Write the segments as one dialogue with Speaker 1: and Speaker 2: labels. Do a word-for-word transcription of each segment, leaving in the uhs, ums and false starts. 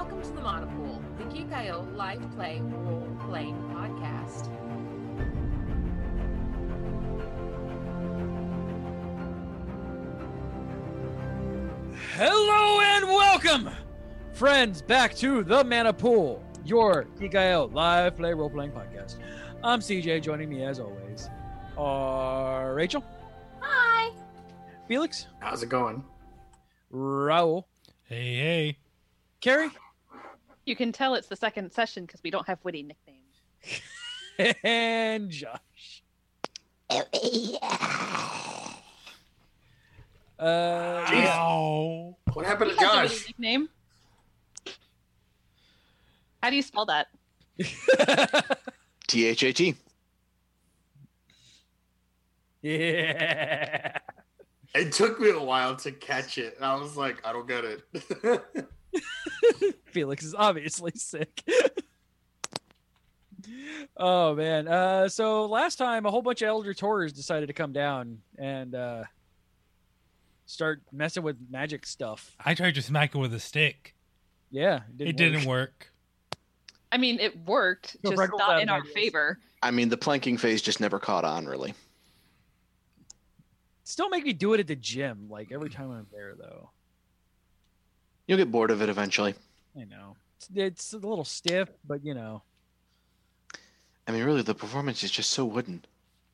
Speaker 1: welcome to the Monopool, the Geek dot I O live play role-playing podcast.
Speaker 2: Hello and welcome, friends, back to the Monopool, your Geek dot I O live play role-playing podcast. I'm C J, joining me as always are Rachel.
Speaker 1: Hi.
Speaker 2: Felix.
Speaker 3: How's it going?
Speaker 2: Raul.
Speaker 4: Hey, hey.
Speaker 2: Carrie.
Speaker 5: You can tell it's the second session because we don't have witty nicknames.
Speaker 2: And Josh. Uh, yeah.
Speaker 4: Ow.
Speaker 3: What happened to
Speaker 5: He has a witty
Speaker 3: Josh?
Speaker 5: nickname. How do you spell that?
Speaker 6: T H A T.
Speaker 2: Yeah.
Speaker 3: It took me a while to catch it. And I was like, I don't get it.
Speaker 2: Felix is obviously sick. Oh man. Uh, so last time a whole bunch of Elder Taurors decided to come down and uh, start messing with magic stuff.
Speaker 4: I tried to smack it with a stick.
Speaker 2: Yeah,
Speaker 4: It didn't work.
Speaker 5: I mean, it worked,
Speaker 2: So
Speaker 5: just
Speaker 2: Freckles
Speaker 5: not
Speaker 2: out
Speaker 5: in
Speaker 2: of
Speaker 5: our
Speaker 2: ideas.
Speaker 5: favor.
Speaker 6: I mean, the planking phase just never caught on, really.
Speaker 2: Still make me do it at the gym, like every time I'm there, though.
Speaker 6: You'll get bored of it eventually.
Speaker 2: I know it's, it's a little stiff, but you know.
Speaker 6: I mean, really, the performance is just so wooden.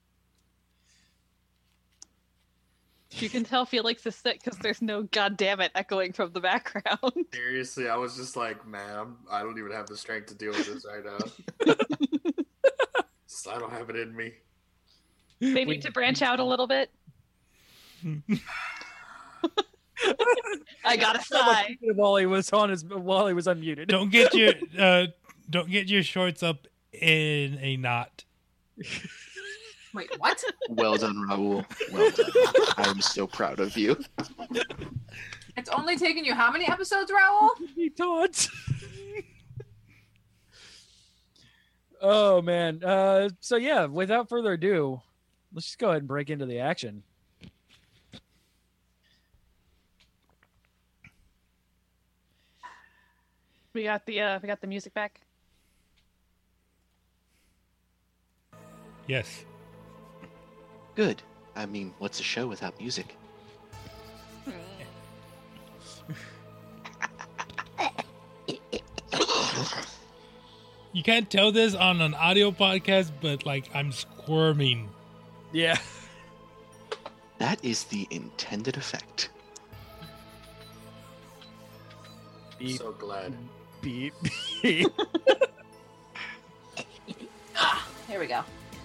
Speaker 5: You can tell Felix is sick because there's no goddammit echoing from the background.
Speaker 3: Seriously, I was just like, man, I'm, I don't even have the strength to deal with this right now. Just, I don't have it in me.
Speaker 5: They need to branch out a little bit. I gotta sigh.
Speaker 2: While he was on his, while he was unmuted.
Speaker 4: Don't get your uh, don't get your shorts up in a knot.
Speaker 1: Wait, what?
Speaker 6: Well done, Raul. Well done. I am so proud of you.
Speaker 1: It's only taken you how many episodes, Raul?
Speaker 2: He taunts. Oh man. Uh, so yeah, without further ado, let's just go ahead and break into the action.
Speaker 5: We got the uh, we got the music back.
Speaker 4: Yes.
Speaker 6: Good. I mean, what's a show without music?
Speaker 4: You can't tell this on an audio podcast, but like I'm squirming.
Speaker 2: Yeah.
Speaker 6: That is the intended effect.
Speaker 3: I'm so glad.
Speaker 2: Beep. Beep.
Speaker 1: Ah, here we go.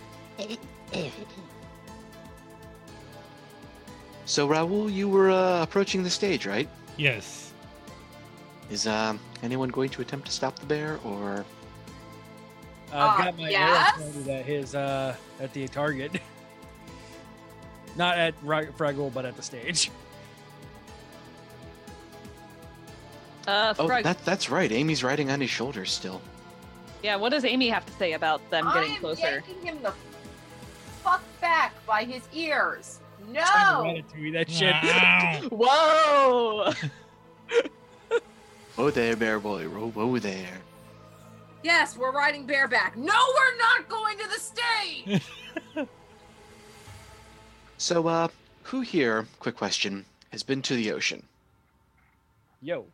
Speaker 6: So, Raul, you were uh, approaching the stage, right?
Speaker 4: Yes.
Speaker 6: Is um, anyone going to attempt to stop the bear, or...
Speaker 2: I've
Speaker 1: Uh,
Speaker 2: got my
Speaker 1: yes?
Speaker 2: arrow pointed at his uh at the target. Not at Ra- Fraggle, but at the stage.
Speaker 5: Uh,
Speaker 6: Oh,
Speaker 5: Frog-
Speaker 6: that, that's right. Amy's riding on his shoulders still.
Speaker 5: yeah. What does Amy have to say about them getting
Speaker 1: I'm
Speaker 5: closer?
Speaker 1: yanking him the fuck back by his ears.
Speaker 2: Trying
Speaker 1: No!
Speaker 2: to Ratatouille that shit.
Speaker 4: Ow.
Speaker 5: Whoa!
Speaker 6: Whoa there, bear boy. Whoa, whoa there.
Speaker 1: Yes, we're riding bareback. No, we're not going to the stage!
Speaker 6: So, uh, who here, quick question, has been to the ocean?
Speaker 2: Yo.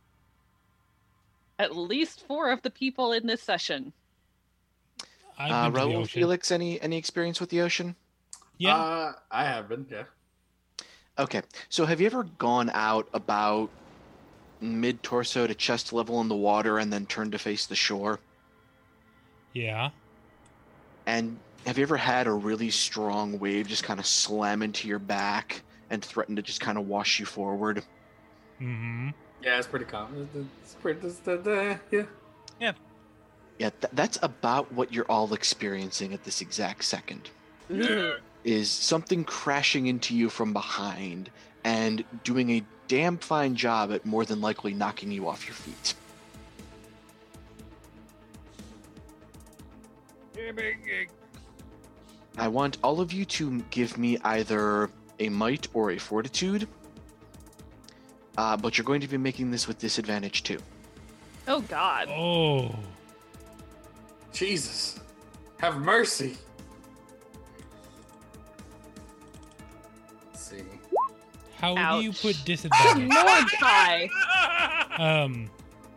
Speaker 5: At least four of the people in this session.
Speaker 4: I've
Speaker 6: Uh,
Speaker 4: been to the
Speaker 6: Raul,
Speaker 4: ocean.
Speaker 6: Felix, any, any experience with the ocean?
Speaker 4: Yeah.
Speaker 3: Uh, I have been, yeah.
Speaker 6: Okay, so have you ever gone out about mid-torso to chest level in the water and then turned to face the shore?
Speaker 4: yeah.
Speaker 6: And have you ever had a really strong wave just kind of slam into your back and threaten to just kind of wash you forward?
Speaker 4: Mm-hmm.
Speaker 3: Yeah, it's pretty common. It's pretty, it's, uh, yeah.
Speaker 6: Yeah, th- that's about what you're all experiencing at this exact second. Is something crashing into you from behind and doing a damn fine job at more than likely knocking you off your feet. I want all of you to give me either a might or a fortitude, uh, but you're going to be making this with disadvantage too.
Speaker 5: Oh God.
Speaker 4: Oh.
Speaker 3: Jesus. Have mercy. Let's see.
Speaker 4: How do you
Speaker 5: Ouch.
Speaker 4: put disadvantage?
Speaker 5: Mordecai.
Speaker 4: um.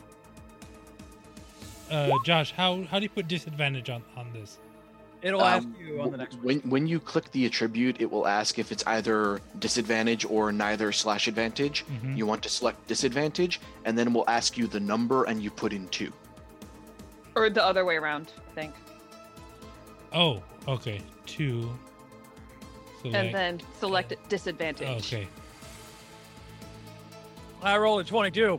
Speaker 4: Uh, Josh, how how do you put disadvantage on on this?
Speaker 2: It'll ask
Speaker 6: Um,
Speaker 2: you on the next one.
Speaker 6: when when you click the attribute, it will ask if it's either disadvantage or neither slash advantage.
Speaker 4: Mhm.
Speaker 6: You want to select disadvantage, and then it will ask you the number, and you put in two.
Speaker 5: Or the other way around, I think.
Speaker 4: Oh, okay, two. Select.
Speaker 5: And then select disadvantage.
Speaker 4: Okay.
Speaker 2: I rolled a twenty-two.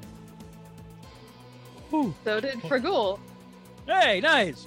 Speaker 4: Whew.
Speaker 5: So did Fragul.
Speaker 2: Hey, nice.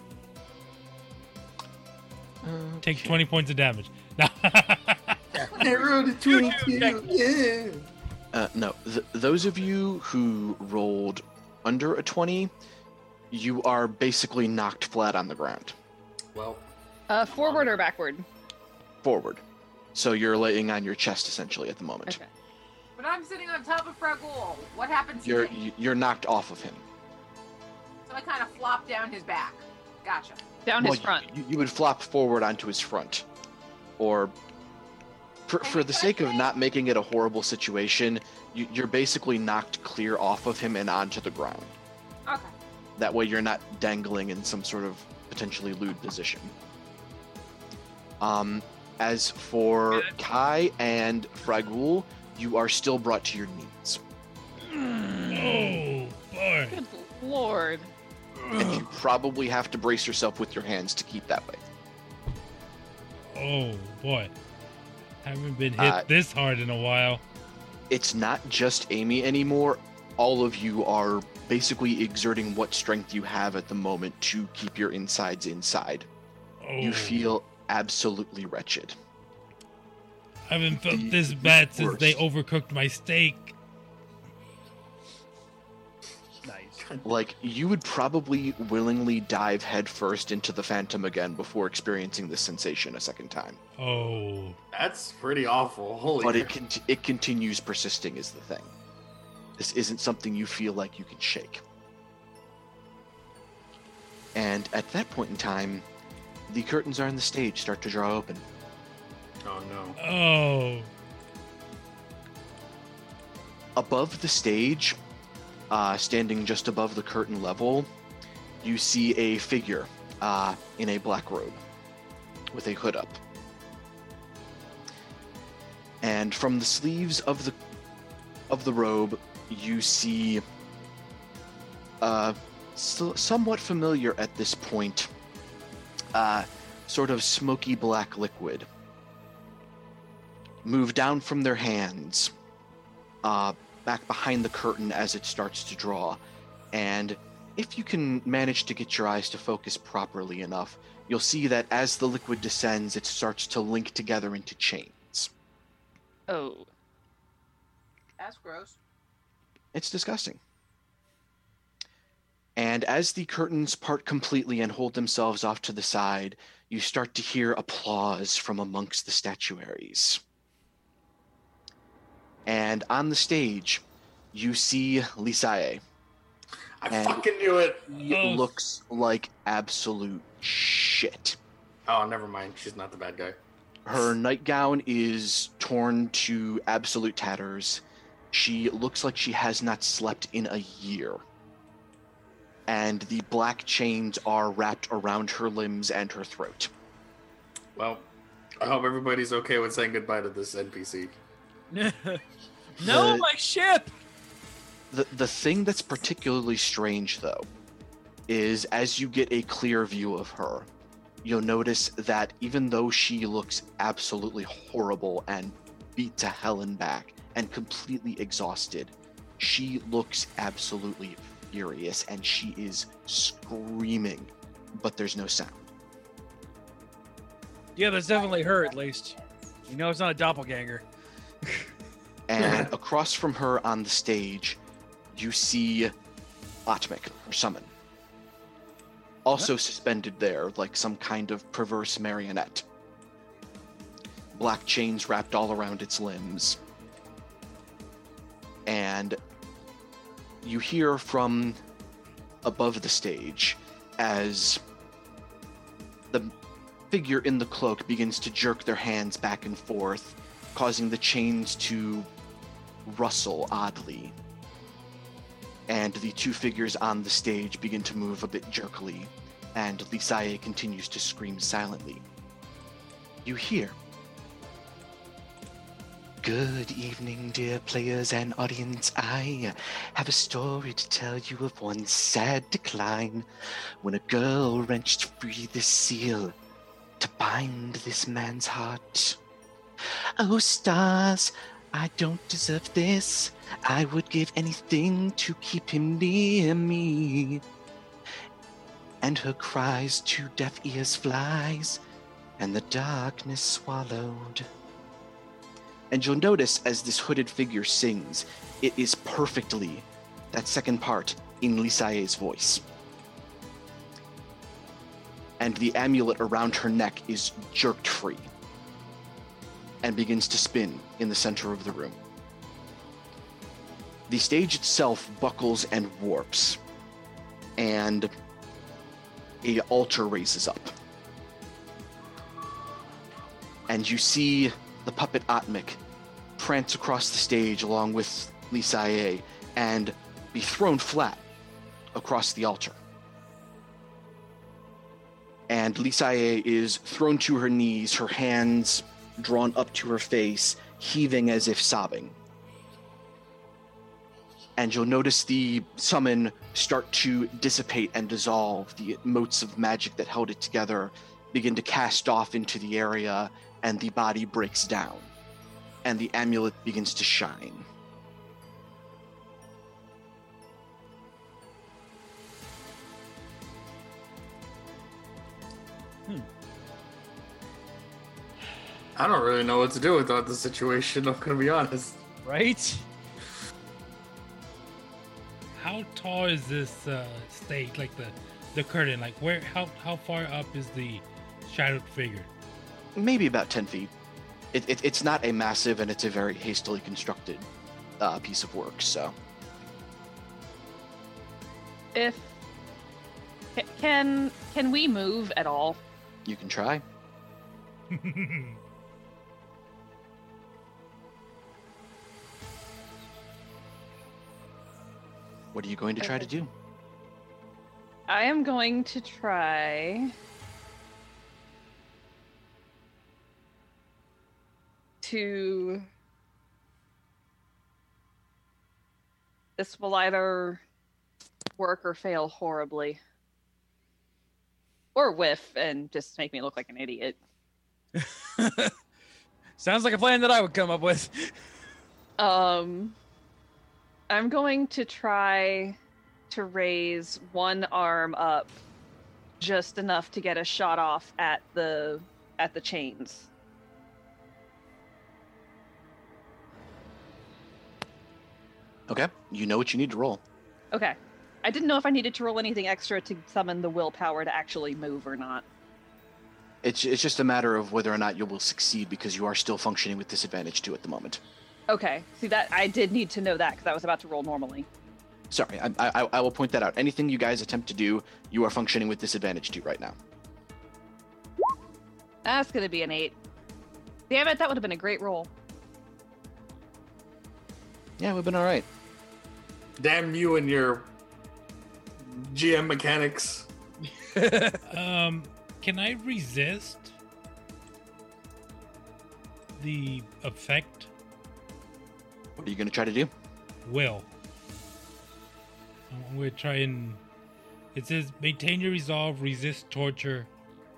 Speaker 4: Take twenty points of damage. No.
Speaker 3: I rolled a twenty-two. Yeah.
Speaker 6: Uh, no, th- those of you who rolled under a twenty, you are basically knocked flat on the ground.
Speaker 3: Well,
Speaker 5: Uh, forward or backward?
Speaker 6: Forward. So you're laying on your chest essentially at the moment.
Speaker 5: Okay.
Speaker 1: But I'm sitting on top of Fragul. What happens to
Speaker 6: You're
Speaker 1: me?
Speaker 6: you're knocked off of him.
Speaker 1: So I kind of flop down his back. Gotcha.
Speaker 5: Down
Speaker 6: Well,
Speaker 5: his front.
Speaker 6: You, you would flop forward onto his front, or for, for the sake of not making it a horrible situation, you, you're basically knocked clear off of him and onto the ground.
Speaker 1: Okay.
Speaker 6: That way, you're not dangling in some sort of potentially lewd position. Um, as for Kai and Fragul, you are still brought to your knees,
Speaker 4: Oh boy.
Speaker 5: Good lord.
Speaker 6: and you probably have to brace yourself with your hands to keep that way.
Speaker 4: Oh boy. Haven't been hit
Speaker 6: Uh,
Speaker 4: this hard in a while.
Speaker 6: It's not just Amy anymore. All of you are basically exerting what strength you have at the moment to keep your insides inside.
Speaker 4: Oh.
Speaker 6: You feel absolutely wretched.
Speaker 4: I haven't felt
Speaker 6: the
Speaker 4: this bad since
Speaker 6: worst.
Speaker 4: they overcooked my steak.
Speaker 2: Nice.
Speaker 6: Like, you would probably willingly dive headfirst into the Phantom again before experiencing this sensation a second time.
Speaker 4: Oh.
Speaker 3: that's pretty awful. Holy
Speaker 6: But it,
Speaker 3: crap.
Speaker 6: con- it continues persisting, is the thing. This isn't something you feel like you can shake. And at that point in time, the curtains on the stage start to draw open.
Speaker 3: Oh no.
Speaker 4: Oh.
Speaker 6: Above the stage, uh, standing just above the curtain level, you see a figure uh, in a black robe with a hood up. And from the sleeves of the of the robe, you see uh, so, somewhat familiar at this point, uh, sort of smoky black liquid move down from their hands, uh, back behind the curtain as it starts to draw. And if you can manage to get your eyes to focus properly enough, you'll see that as the liquid descends, it starts to link together into chains.
Speaker 5: Oh.
Speaker 1: That's gross.
Speaker 6: It's disgusting. And as the curtains part completely and hold themselves off to the side, you start to hear applause from amongst the statuaries. And on the stage, you see Lisae.
Speaker 3: I
Speaker 6: And-
Speaker 3: fucking knew it.
Speaker 6: He
Speaker 4: Oh.
Speaker 6: looks like absolute shit.
Speaker 3: Oh, never mind. She's not the bad guy.
Speaker 6: Her nightgown is torn to absolute tatters. She looks like she has not slept in a year. And the black chains are wrapped around her limbs and her throat.
Speaker 3: Well, I hope everybody's okay with saying goodbye to this N P C.
Speaker 2: no,
Speaker 6: The-
Speaker 2: my ship.
Speaker 6: The the thing that's particularly strange, though, is as you get a clear view of her, you'll notice that even though she looks absolutely horrible and beat to hell and back and completely exhausted, she looks absolutely furious and she is screaming, but there's no sound.
Speaker 2: Yeah, that's definitely her at least. You know it's not a doppelganger.
Speaker 6: And across from her on the stage, you see Atmik, or Summon. Also suspended there, like some kind of perverse marionette. Black chains wrapped all around its limbs. And you hear from above the stage as the figure in the cloak begins to jerk their hands back and forth, causing the chains to rustle oddly. And the two figures on the stage begin to move a bit jerkily, and Lisae continues to scream silently. You hear, "Good evening, dear players and audience. I have a story to tell you of one sad decline, when a girl wrenched free the seal to bind this man's heart. Oh, stars, I don't deserve this. I would give anything to keep him near me." And her cries to deaf ears flies, and the darkness swallowed. And you'll notice as this hooded figure sings, it is perfectly that second part in Lisae's voice. And the amulet around her neck is jerked free and begins to spin in the center of the room. The stage itself buckles and warps, and an altar raises up. And you see the puppet Atmik prance across the stage along with Lisae and be thrown flat across the altar. And Lisae is thrown to her knees, her hands drawn up to her face, heaving as if sobbing. And you'll notice the summon start to dissipate and dissolve. The motes of magic that held it together begin to cast off into the area, and the body breaks down, and the amulet begins to shine.
Speaker 2: Hmm.
Speaker 3: I don't really know what to do about the situation, I'm gonna be honest.
Speaker 2: Right?
Speaker 4: How tall is this uh, stage? Like the the curtain? Like where? How how far up is the shadowed figure?
Speaker 6: Maybe about ten feet. It, it, it's not a massive, and it's a very hastily constructed uh, piece of work, so.
Speaker 5: If can can we move at all?
Speaker 6: You can try. What are you going to try to do?
Speaker 5: I am going to try to. This will either work or fail horribly. Or whiff and just make me look like an idiot.
Speaker 2: Sounds like a plan that I would come up with.
Speaker 5: Um, I'm going to try to raise one arm up just enough to get a shot off at the at the chains.
Speaker 6: Okay, you know what you need to roll.
Speaker 5: Okay. I didn't know if I needed to roll anything extra to summon the willpower to actually move or not.
Speaker 6: It's it's just a matter of whether or not you will succeed, because you are still functioning with disadvantage too at the moment.
Speaker 5: Okay. See, that I did need to know that because I was about to roll normally.
Speaker 6: Sorry, I, I I will point that out. Anything you guys attempt to do, you are functioning with disadvantage to right now.
Speaker 5: That's going to be an eight. Damn it, that would have been a great roll.
Speaker 6: Yeah, we've been all right.
Speaker 3: Damn you and your G M mechanics.
Speaker 4: um, can I resist the effect?
Speaker 6: What are you going to try to do?
Speaker 4: Will. I'm going to try and. It says maintain your resolve, resist torture.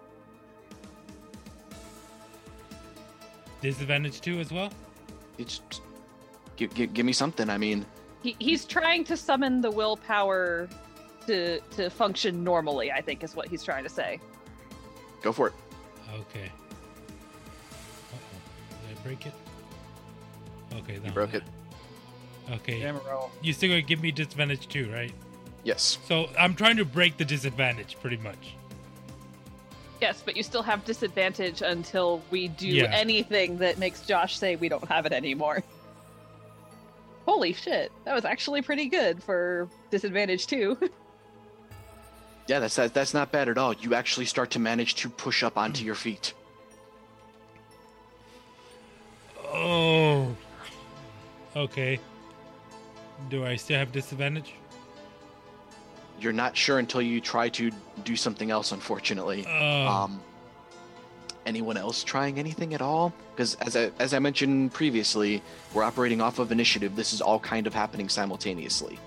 Speaker 4: Disadvantage two as well?
Speaker 6: It's give, give, give me something. I mean,
Speaker 5: He, he's trying to summon the willpower to to function normally, I think is what he's trying to say.
Speaker 6: go for it.
Speaker 4: Okay. Uh-oh. Did I break it? Okay,
Speaker 6: You broke it.
Speaker 4: Okay.
Speaker 2: Damn it, roll.
Speaker 4: You still gonna give me disadvantage too, right?
Speaker 6: Yes.
Speaker 4: So I'm trying to break the disadvantage, pretty much.
Speaker 5: Yes, but you still have disadvantage until we do
Speaker 4: Yeah.
Speaker 5: anything that makes Josh say we don't have it anymore. Holy shit, that was actually pretty good for disadvantage too.
Speaker 6: Yeah, that's that, that's not bad at all. You actually start to manage to push up onto your feet.
Speaker 4: Oh. Okay. Do I still have disadvantage?
Speaker 6: You're not sure until you try to do something else, unfortunately.
Speaker 4: Oh.
Speaker 6: Um, anyone else trying anything at all? Because as I, as I mentioned previously, we're operating off of initiative. This is all kind of happening simultaneously.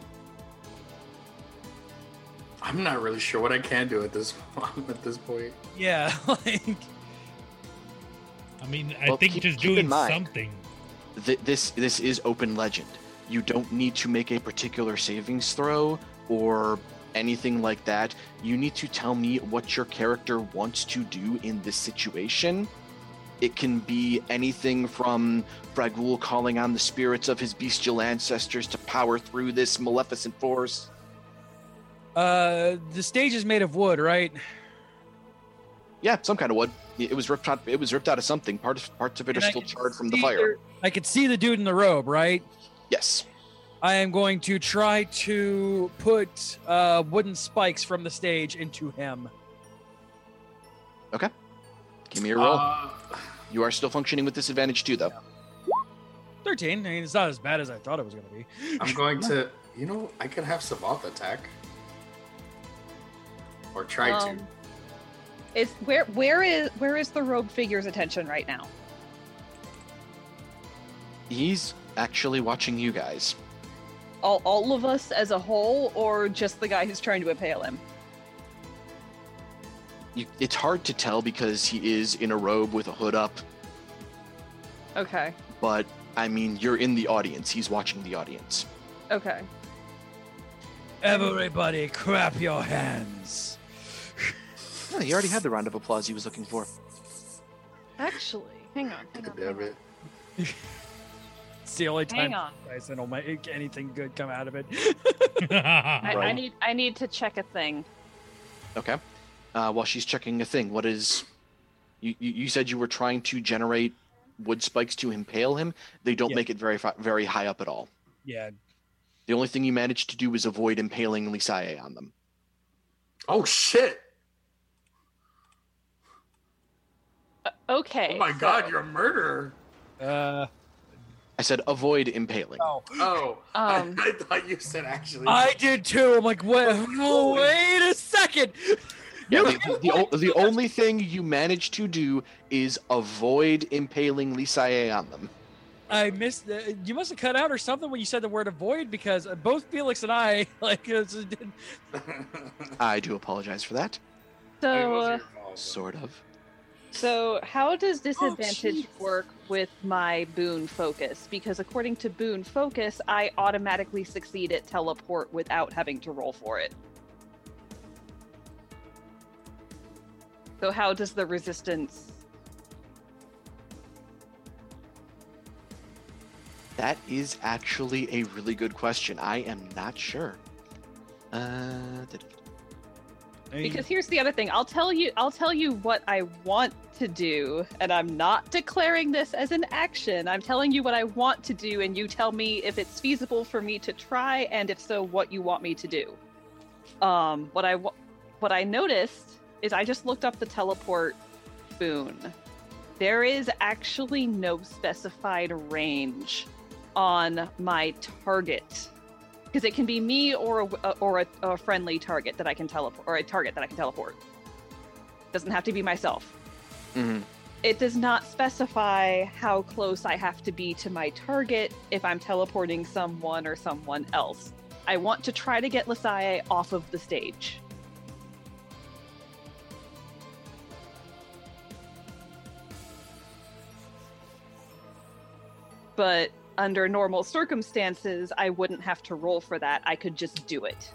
Speaker 3: I'm not really sure what I can do at this at this point.
Speaker 2: Yeah, like
Speaker 4: I mean, I
Speaker 6: Well,
Speaker 4: think
Speaker 6: keep-
Speaker 4: just
Speaker 6: keep in
Speaker 4: doing
Speaker 6: mind-
Speaker 4: something.
Speaker 6: Th- this this is open legend. You don't need to make a particular savings throw or anything like that. You need to tell me what your character wants to do in this situation. It can be anything from Fragul calling on the spirits of his bestial ancestors to power through this maleficent force.
Speaker 2: uh the stage is made of wood, right?
Speaker 6: Yeah, some kind of wood. It was ripped out. It was ripped out of something. Parts parts of it are
Speaker 2: And I
Speaker 6: still
Speaker 2: can
Speaker 6: charred from the
Speaker 2: see
Speaker 6: fire.
Speaker 2: there- I could see the dude in the robe, right?
Speaker 6: Yes.
Speaker 2: I am going to try to put uh, wooden spikes from the stage into him.
Speaker 6: Give me a roll.
Speaker 3: Uh,
Speaker 6: You are still functioning with disadvantage too, though.
Speaker 2: thirteen. I mean, it's not as bad as I thought it was going to be.
Speaker 3: I'm going to. You know, I can have Sabath attack. Or try
Speaker 5: Um,
Speaker 3: to.
Speaker 5: Is where where is where is the rogue figure's attention right now?
Speaker 6: He's actually watching you guys.
Speaker 5: All all of us as a whole, or just the guy who's trying to impale him?
Speaker 6: You, it's hard to tell because he is in a robe with a hood up,
Speaker 5: Okay.
Speaker 6: but I mean, you're in the audience. He's watching the audience.
Speaker 5: Okay.
Speaker 2: Everybody, clap your hands.
Speaker 6: Oh, he already had the round of applause he was looking for.
Speaker 5: Actually, hang on. Hang on.
Speaker 3: Damn
Speaker 5: hang
Speaker 3: it.
Speaker 2: It's the only
Speaker 5: Hang
Speaker 2: time
Speaker 5: on.
Speaker 2: I will make anything good come out of it.
Speaker 5: I, I
Speaker 6: Right.
Speaker 5: need I need to check a thing.
Speaker 6: Okay. Uh, while she's checking a thing, what is? You, you you said you were trying to generate wood spikes to impale him. They don't
Speaker 2: Yeah.
Speaker 6: make it very fi- very high up at all.
Speaker 2: Yeah.
Speaker 6: The only thing you managed to do was avoid impaling Lisae on them.
Speaker 3: Oh shit!
Speaker 5: Uh, okay.
Speaker 3: Oh my
Speaker 5: so-
Speaker 3: god, you're a murderer!
Speaker 2: Uh,
Speaker 6: I said avoid impaling.
Speaker 2: oh.
Speaker 3: Oh,
Speaker 5: Um.
Speaker 3: I, I thought you said actually.
Speaker 2: I did too. I'm like, what? Oh, wait a second.
Speaker 6: Yeah,
Speaker 2: You
Speaker 6: the, the, o- the only thing you managed to do is avoid impaling Lisae on them.
Speaker 2: I missed. The, you must have cut out or something when you said the word avoid, because both Felix and I like. It's,
Speaker 6: I do apologize for that.
Speaker 5: So uh,
Speaker 6: Sort of.
Speaker 5: so how does disadvantage
Speaker 2: jeez.
Speaker 5: work with my boon focus? Because according to boon focus, I automatically succeed at teleport without having to roll for it. So how does the resistance?
Speaker 6: That is actually a really good question. I am not sure. Uh, did-
Speaker 5: Because here's the other thing. I'll tell you I'll tell you what I want to do, and I'm not declaring this as an action. I'm telling you what I want to do, and you tell me if it's feasible for me to try, and if so, what you want me to do. Um, what I wa- what I noticed is I just looked up the teleport boon. There is actually no specified range on my target. Because it can be me or a, or a, a friendly target that I can teleport, or a target that I can teleport. Doesn't have to be myself.
Speaker 6: Mhm.
Speaker 5: It does not specify how close I have to be to my target if I'm teleporting someone or someone else. I want to try to get Lisae off of the stage. But under normal circumstances, I wouldn't have to roll for that. I could just do it.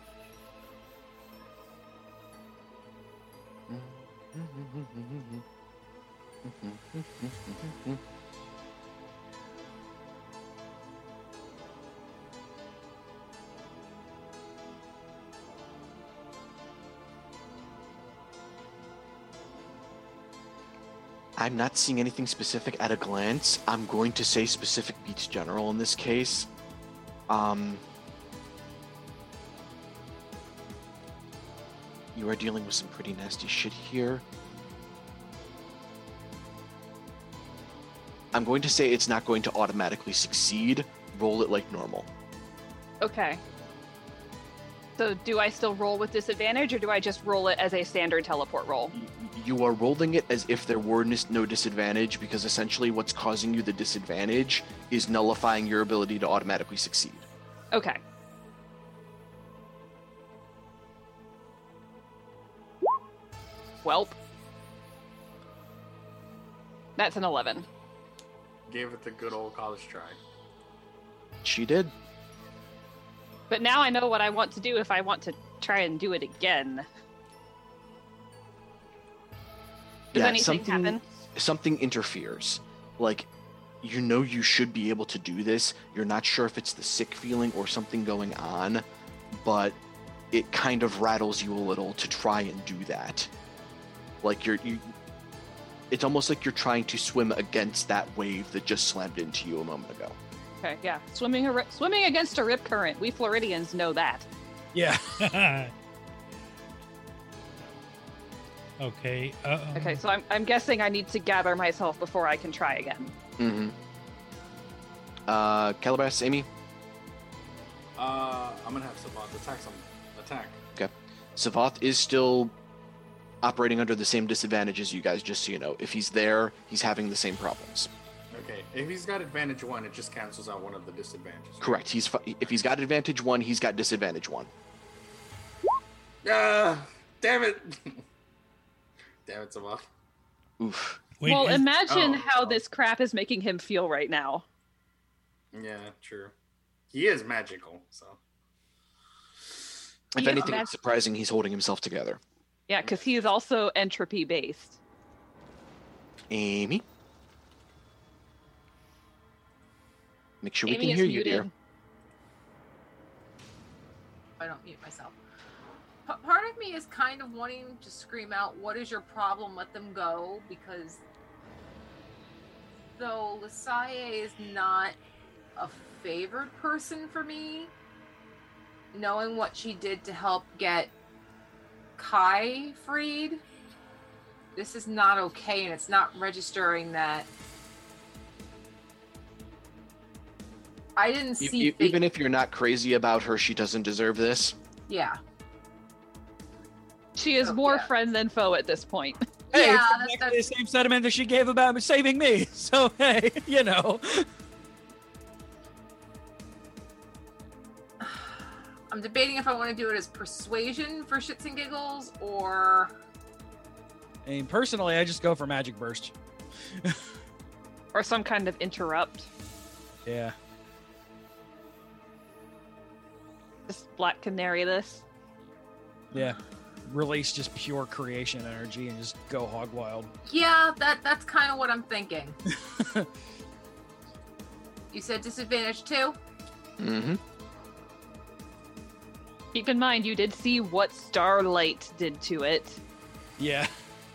Speaker 6: I'm not seeing anything specific at a glance. I'm going to say specific beats general in this case. Um, You are dealing with some pretty nasty shit here. I'm going to say it's not going to automatically succeed. Roll it like normal.
Speaker 5: Okay. So do I still roll with disadvantage, or do I just roll it as a standard teleport roll?
Speaker 6: You are rolling it as if there were nis- no disadvantage, because essentially what's causing you the disadvantage is nullifying your ability to automatically succeed.
Speaker 5: Okay. Welp. That's an eleven.
Speaker 3: Gave it the good old college try.
Speaker 6: She did.
Speaker 5: But now I know what I want to do if I want to try and do it again. Does
Speaker 6: Yeah,
Speaker 5: anything
Speaker 6: something,
Speaker 5: happen?
Speaker 6: something interferes. Like, you know you should be able to do this. You're not sure if it's the sick feeling or something going on, but it kind of rattles you a little to try and do that. Like you're you it's almost like you're trying to swim against that wave that just slammed into you a moment ago.
Speaker 5: Okay, yeah. Swimming a ri- swimming against a rip current. We Floridians know that.
Speaker 2: Yeah.
Speaker 4: Okay. Uh,
Speaker 5: Okay, so I'm I'm guessing I need to gather myself before I can try again.
Speaker 6: Mm-hmm. Uh, Calabas, Amy?
Speaker 3: Uh, I'm gonna have Savant attack some attack.
Speaker 6: Savath is still operating under the same disadvantage as you guys, just so you know. If he's there, he's having the same problems.
Speaker 3: Okay, if he's got advantage one, it just cancels out one of the disadvantages.
Speaker 6: Correct. He's fu- if he's got advantage one, he's got disadvantage one.
Speaker 3: Ah, damn it! Damn it, Savant.
Speaker 6: Oof.
Speaker 4: wait,
Speaker 5: well,
Speaker 4: is-
Speaker 5: imagine
Speaker 3: oh,
Speaker 5: how
Speaker 3: oh.
Speaker 5: this crap is making him feel right now.
Speaker 3: Yeah, true. He is magical, so.
Speaker 6: If
Speaker 5: Yeah,
Speaker 6: anything,
Speaker 5: that's-
Speaker 6: it's surprising he's holding himself together.
Speaker 5: Yeah, because he is also entropy based.
Speaker 6: Amy? Make sure we
Speaker 5: Amy
Speaker 6: can
Speaker 5: is
Speaker 6: hear you,
Speaker 5: muted.
Speaker 6: dear.
Speaker 1: I don't mute myself. P- part of me is kind of wanting to scream out, "What is your problem? Let them go." Because though Lasalle is not a favored person for me, knowing what she did to help get Kai freed, this is not okay, and it's not registering that. I didn't
Speaker 6: E-
Speaker 1: see.
Speaker 6: e-
Speaker 1: fa-
Speaker 6: even if you're not crazy about her, she doesn't deserve this.
Speaker 1: yeah.
Speaker 5: She is
Speaker 1: Oh,
Speaker 5: more
Speaker 1: yeah.
Speaker 5: friend than foe at this point.
Speaker 2: Hey,
Speaker 1: Yeah,
Speaker 2: it's
Speaker 1: that's-
Speaker 2: exactly the same sentiment that she gave about saving me. So hey, you know.
Speaker 1: I'm debating if I want to do it as persuasion for shits and giggles, or
Speaker 2: I mean, personally, I just go for magic burst.
Speaker 5: Or some kind of interrupt.
Speaker 2: Yeah.
Speaker 5: Just Black Canary this.
Speaker 2: Yeah. Release just pure creation energy and just go hog wild.
Speaker 1: yeah, that that's kind of what I'm thinking. You said disadvantage too?
Speaker 6: Mm-hmm.
Speaker 5: Keep in mind, you did see what Starlight did to it.
Speaker 2: Yeah.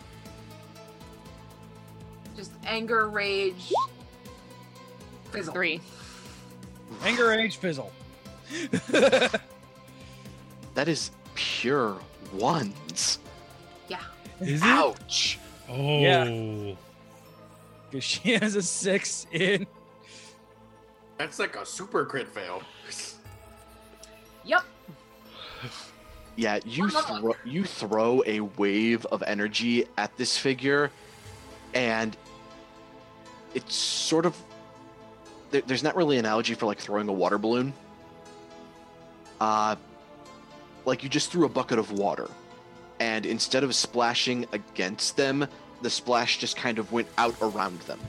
Speaker 1: Just anger, rage, fizzle.
Speaker 5: Three.
Speaker 2: Anger, rage, fizzle.
Speaker 6: That is pure ones.
Speaker 1: Yeah.
Speaker 4: Is it?
Speaker 6: Ouch.
Speaker 4: Oh.
Speaker 2: Yeah. Because she has a six in.
Speaker 3: That's like a super crit fail.
Speaker 1: Yep.
Speaker 6: Yeah, you
Speaker 1: One level
Speaker 6: throw you throw a wave of energy at this figure, and it's sort of there, there's not really an analogy for like throwing a water balloon. Uh, like you just threw a bucket of water, and instead of splashing against them, the splash just kind of went out around them,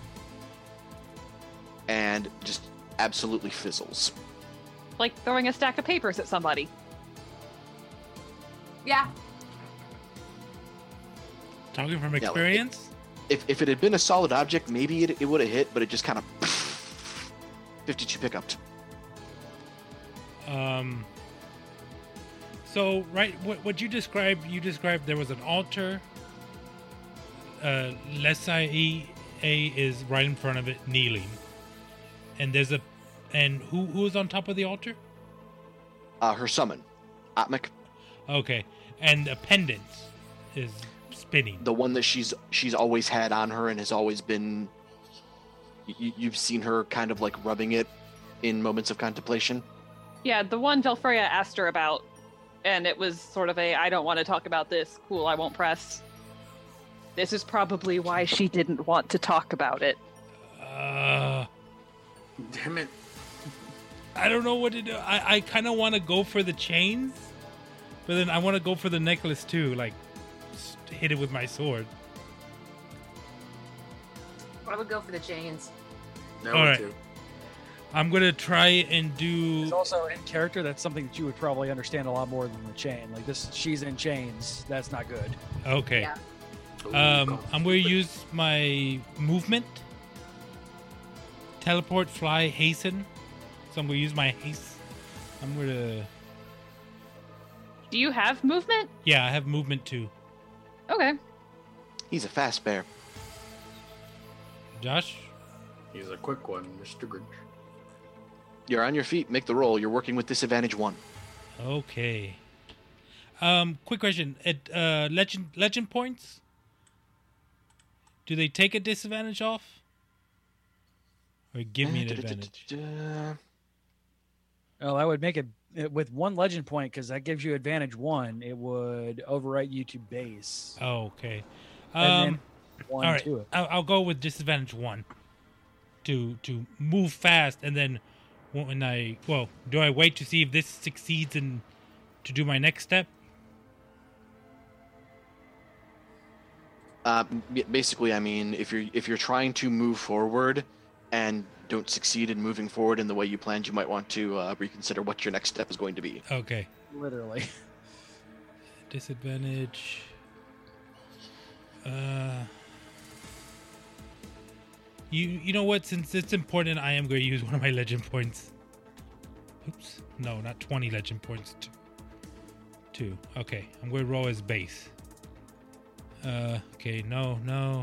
Speaker 6: and just absolutely fizzles.
Speaker 5: Like throwing a stack of papers at somebody.
Speaker 1: Yeah.
Speaker 4: Talking from
Speaker 6: like-
Speaker 4: experience?
Speaker 6: If, if it had been a solid object, maybe it, it would have hit, but it just kind of fifty-two picked.
Speaker 4: Um. So right, what what you described? You described there was an altar. Uh, Lesai A is right in front of it, kneeling, and there's a, and who who is on top of the altar?
Speaker 6: Uh, her summon, Atmic.
Speaker 4: Okay, and a pendant is spinning.
Speaker 6: The one that she's she's always had on her and has always been. You, you've seen her kind of like rubbing it in moments of contemplation.
Speaker 5: Yeah, the one Velfreya asked her about, and it was sort of a, I don't want to talk about this. Cool, I won't press. This is probably why she didn't want to talk about it.
Speaker 4: Uh,
Speaker 3: Damn it.
Speaker 4: I don't know what to do. I, I kind of want to go for the chains, but then I want to go for the necklace too. Like, just hit it with my sword.
Speaker 1: I would go for the chains.
Speaker 3: No,
Speaker 4: All right.
Speaker 3: too.
Speaker 4: I'm gonna try and do.
Speaker 2: It's also in character. That's something that you would probably understand a lot more than the chain. Like this, she's in chains. That's not good.
Speaker 4: Okay.
Speaker 1: Yeah.
Speaker 3: Ooh,
Speaker 4: Um,
Speaker 3: go.
Speaker 4: I'm going to use my movement, teleport, fly, hasten. So I'm going to use my haste. I'm going to.
Speaker 5: Do you have movement?
Speaker 4: Yeah, I have movement too.
Speaker 5: Okay.
Speaker 6: He's a fast bear.
Speaker 4: Josh.
Speaker 3: He's a quick one, Mister Grinch.
Speaker 6: You're on your feet. Make the roll. You're working with disadvantage one.
Speaker 4: Okay. Um, quick question: At uh, legend legend points, do they take a disadvantage off, or give me an advantage?
Speaker 6: Uh,
Speaker 2: Well, that would make it it- with one legend point because that gives you advantage one. It would overwrite you to base.
Speaker 4: Oh, okay.
Speaker 2: And then
Speaker 4: Um,
Speaker 2: one
Speaker 4: all right.
Speaker 2: to it.
Speaker 4: I'll, I'll go with disadvantage one. To to move fast, and then when I well, do I wait to see if this succeeds and to do my next step?
Speaker 6: Uh, b- basically, I mean, if you're if you're trying to move forward and don't succeed in moving forward in the way you planned, you might want to uh, reconsider what your next step is going to be.
Speaker 4: Okay.
Speaker 2: Literally.
Speaker 4: Disadvantage. Uh. You you know what? Since it's important, I am going to use one of my legend points. Oops. No, not twenty legend points. Two. Two. Okay. I'm going to roll as base. Uh. Okay. No. No.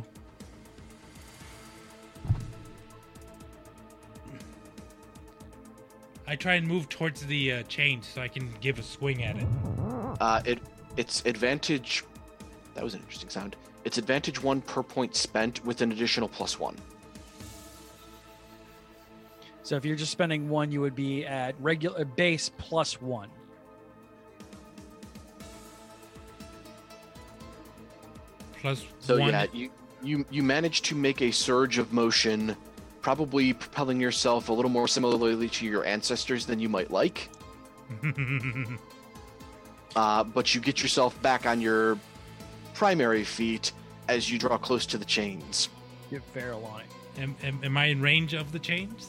Speaker 4: I try and move towards the uh, change so I can give a swing at it.
Speaker 6: Uh, it it's advantage. That was an interesting sound. It's advantage one per point spent with an additional plus one.
Speaker 2: So if you're just spending one, you would be at regular base plus one.
Speaker 4: Plus
Speaker 6: So
Speaker 4: one.
Speaker 6: yeah, you you you manage to make a surge of motion, probably propelling yourself a little more similarly to your ancestors than you might like. Uh, but you get yourself back on your primary feet as you draw close to the chains.
Speaker 2: Get feral on it.
Speaker 4: am, am, am I in range of the chains?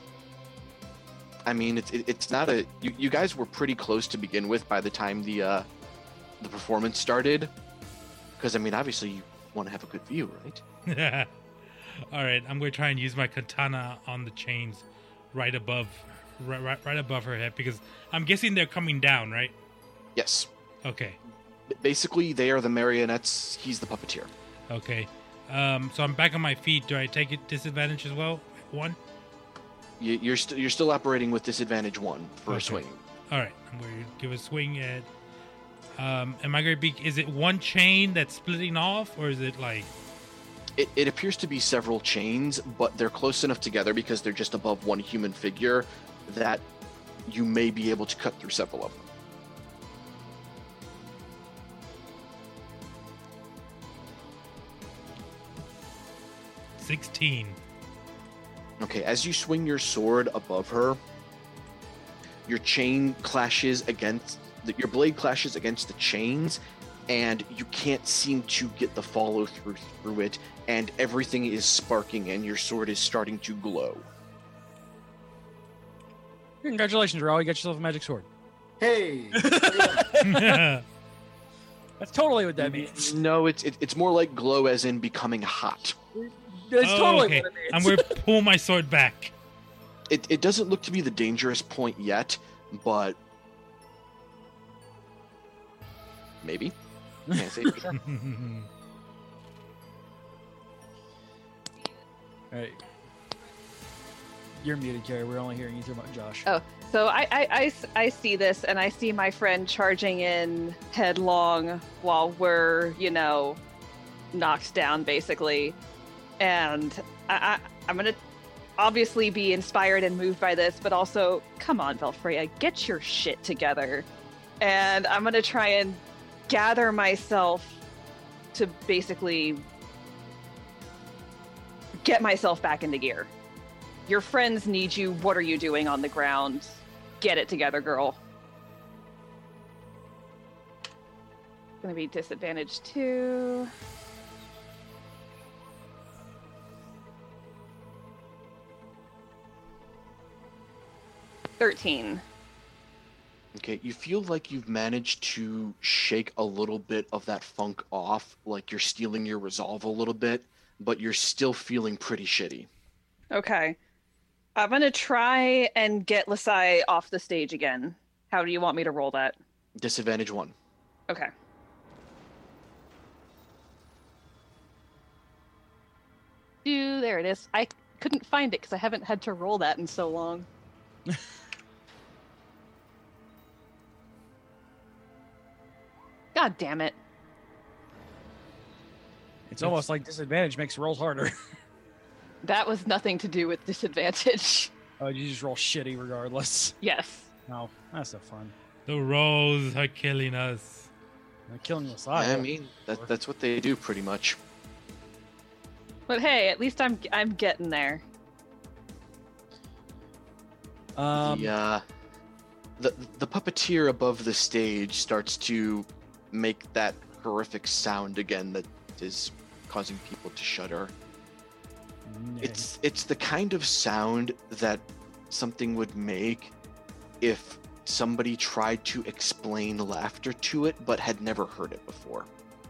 Speaker 6: I mean, it's it, it's not a. You, you guys were pretty close to begin with by the time the uh, the performance started, because I mean, obviously you want to have a good view, right?
Speaker 4: All right, I'm going to try and use my katana on the chains, right above, right, right, right above her head, because I'm guessing they're coming down, right?
Speaker 6: Yes.
Speaker 4: Okay,
Speaker 6: B- Basically, they are the marionettes. He's the puppeteer.
Speaker 4: okay. Um, so I'm back on my feet. Do I take it disadvantage as well? One.
Speaker 6: You, you're still you're still operating with disadvantage one for
Speaker 4: Okay.
Speaker 6: a swing.
Speaker 4: All right, I'm going to give a swing at. Um, am I going to be? Is it one chain that's splitting off, or is it like?
Speaker 6: It, it appears to be several chains, but they're close enough together because they're just above one human figure that you may be able to cut through several of them.
Speaker 4: sixteen.
Speaker 6: Okay, as you swing your sword above her, your chain clashes against the, your blade clashes against the chains, and you can't seem to get the follow through through it, and everything is sparking, and your sword is starting to glow.
Speaker 2: Congratulations, Raul. You got yourself a magic sword.
Speaker 3: Hey!
Speaker 2: That's totally what that means.
Speaker 6: No, it's it, it's more like glow, as in becoming hot.
Speaker 2: That's
Speaker 4: Oh,
Speaker 2: totally
Speaker 4: okay.
Speaker 2: what it means.
Speaker 4: I'm going to pull my sword back.
Speaker 6: It it doesn't look to be the dangerous point yet, but maybe. Can't say for sure.
Speaker 2: Right. you're muted, Carrie. We're only hearing you through Josh.
Speaker 5: Oh, so I, I, I s- I see this, and I see my friend charging in headlong while we're, you know, knocked down, basically. And I, I, I'm going to obviously be inspired and moved by this, but also, come on, Velfreya, get your shit together. And I'm going to try and gather myself to basically get myself back into gear. Your friends need you. What are you doing on the ground? Get it together, girl. Gonna be disadvantage two. Thirteen.
Speaker 6: Okay, you feel like you've managed to shake a little bit of that funk off, like you're stealing your resolve a little bit, but you're still feeling pretty shitty.
Speaker 5: Okay. I'm gonna try and get Lasai off the stage again. How do you want me to roll that?
Speaker 6: Disadvantage one.
Speaker 5: Okay. Ew, there it is. I couldn't find it because I haven't had to roll that in so long. God damn it.
Speaker 2: It's almost like disadvantage makes rolls harder.
Speaker 5: That was nothing to do with disadvantage.
Speaker 2: Oh, you just roll shitty regardless.
Speaker 5: Yes.
Speaker 2: No, that's no fun.
Speaker 4: The rolls are killing us.
Speaker 2: They're killing us.
Speaker 6: I mean, that, that's what they do pretty much.
Speaker 5: But hey, at least I'm I'm getting there.
Speaker 2: Um,
Speaker 6: the, uh, the, the puppeteer above the stage starts to make that horrific sound again that is causing people to shudder. It's it's the kind of sound that something would make if somebody tried to explain laughter to it but had never heard it before.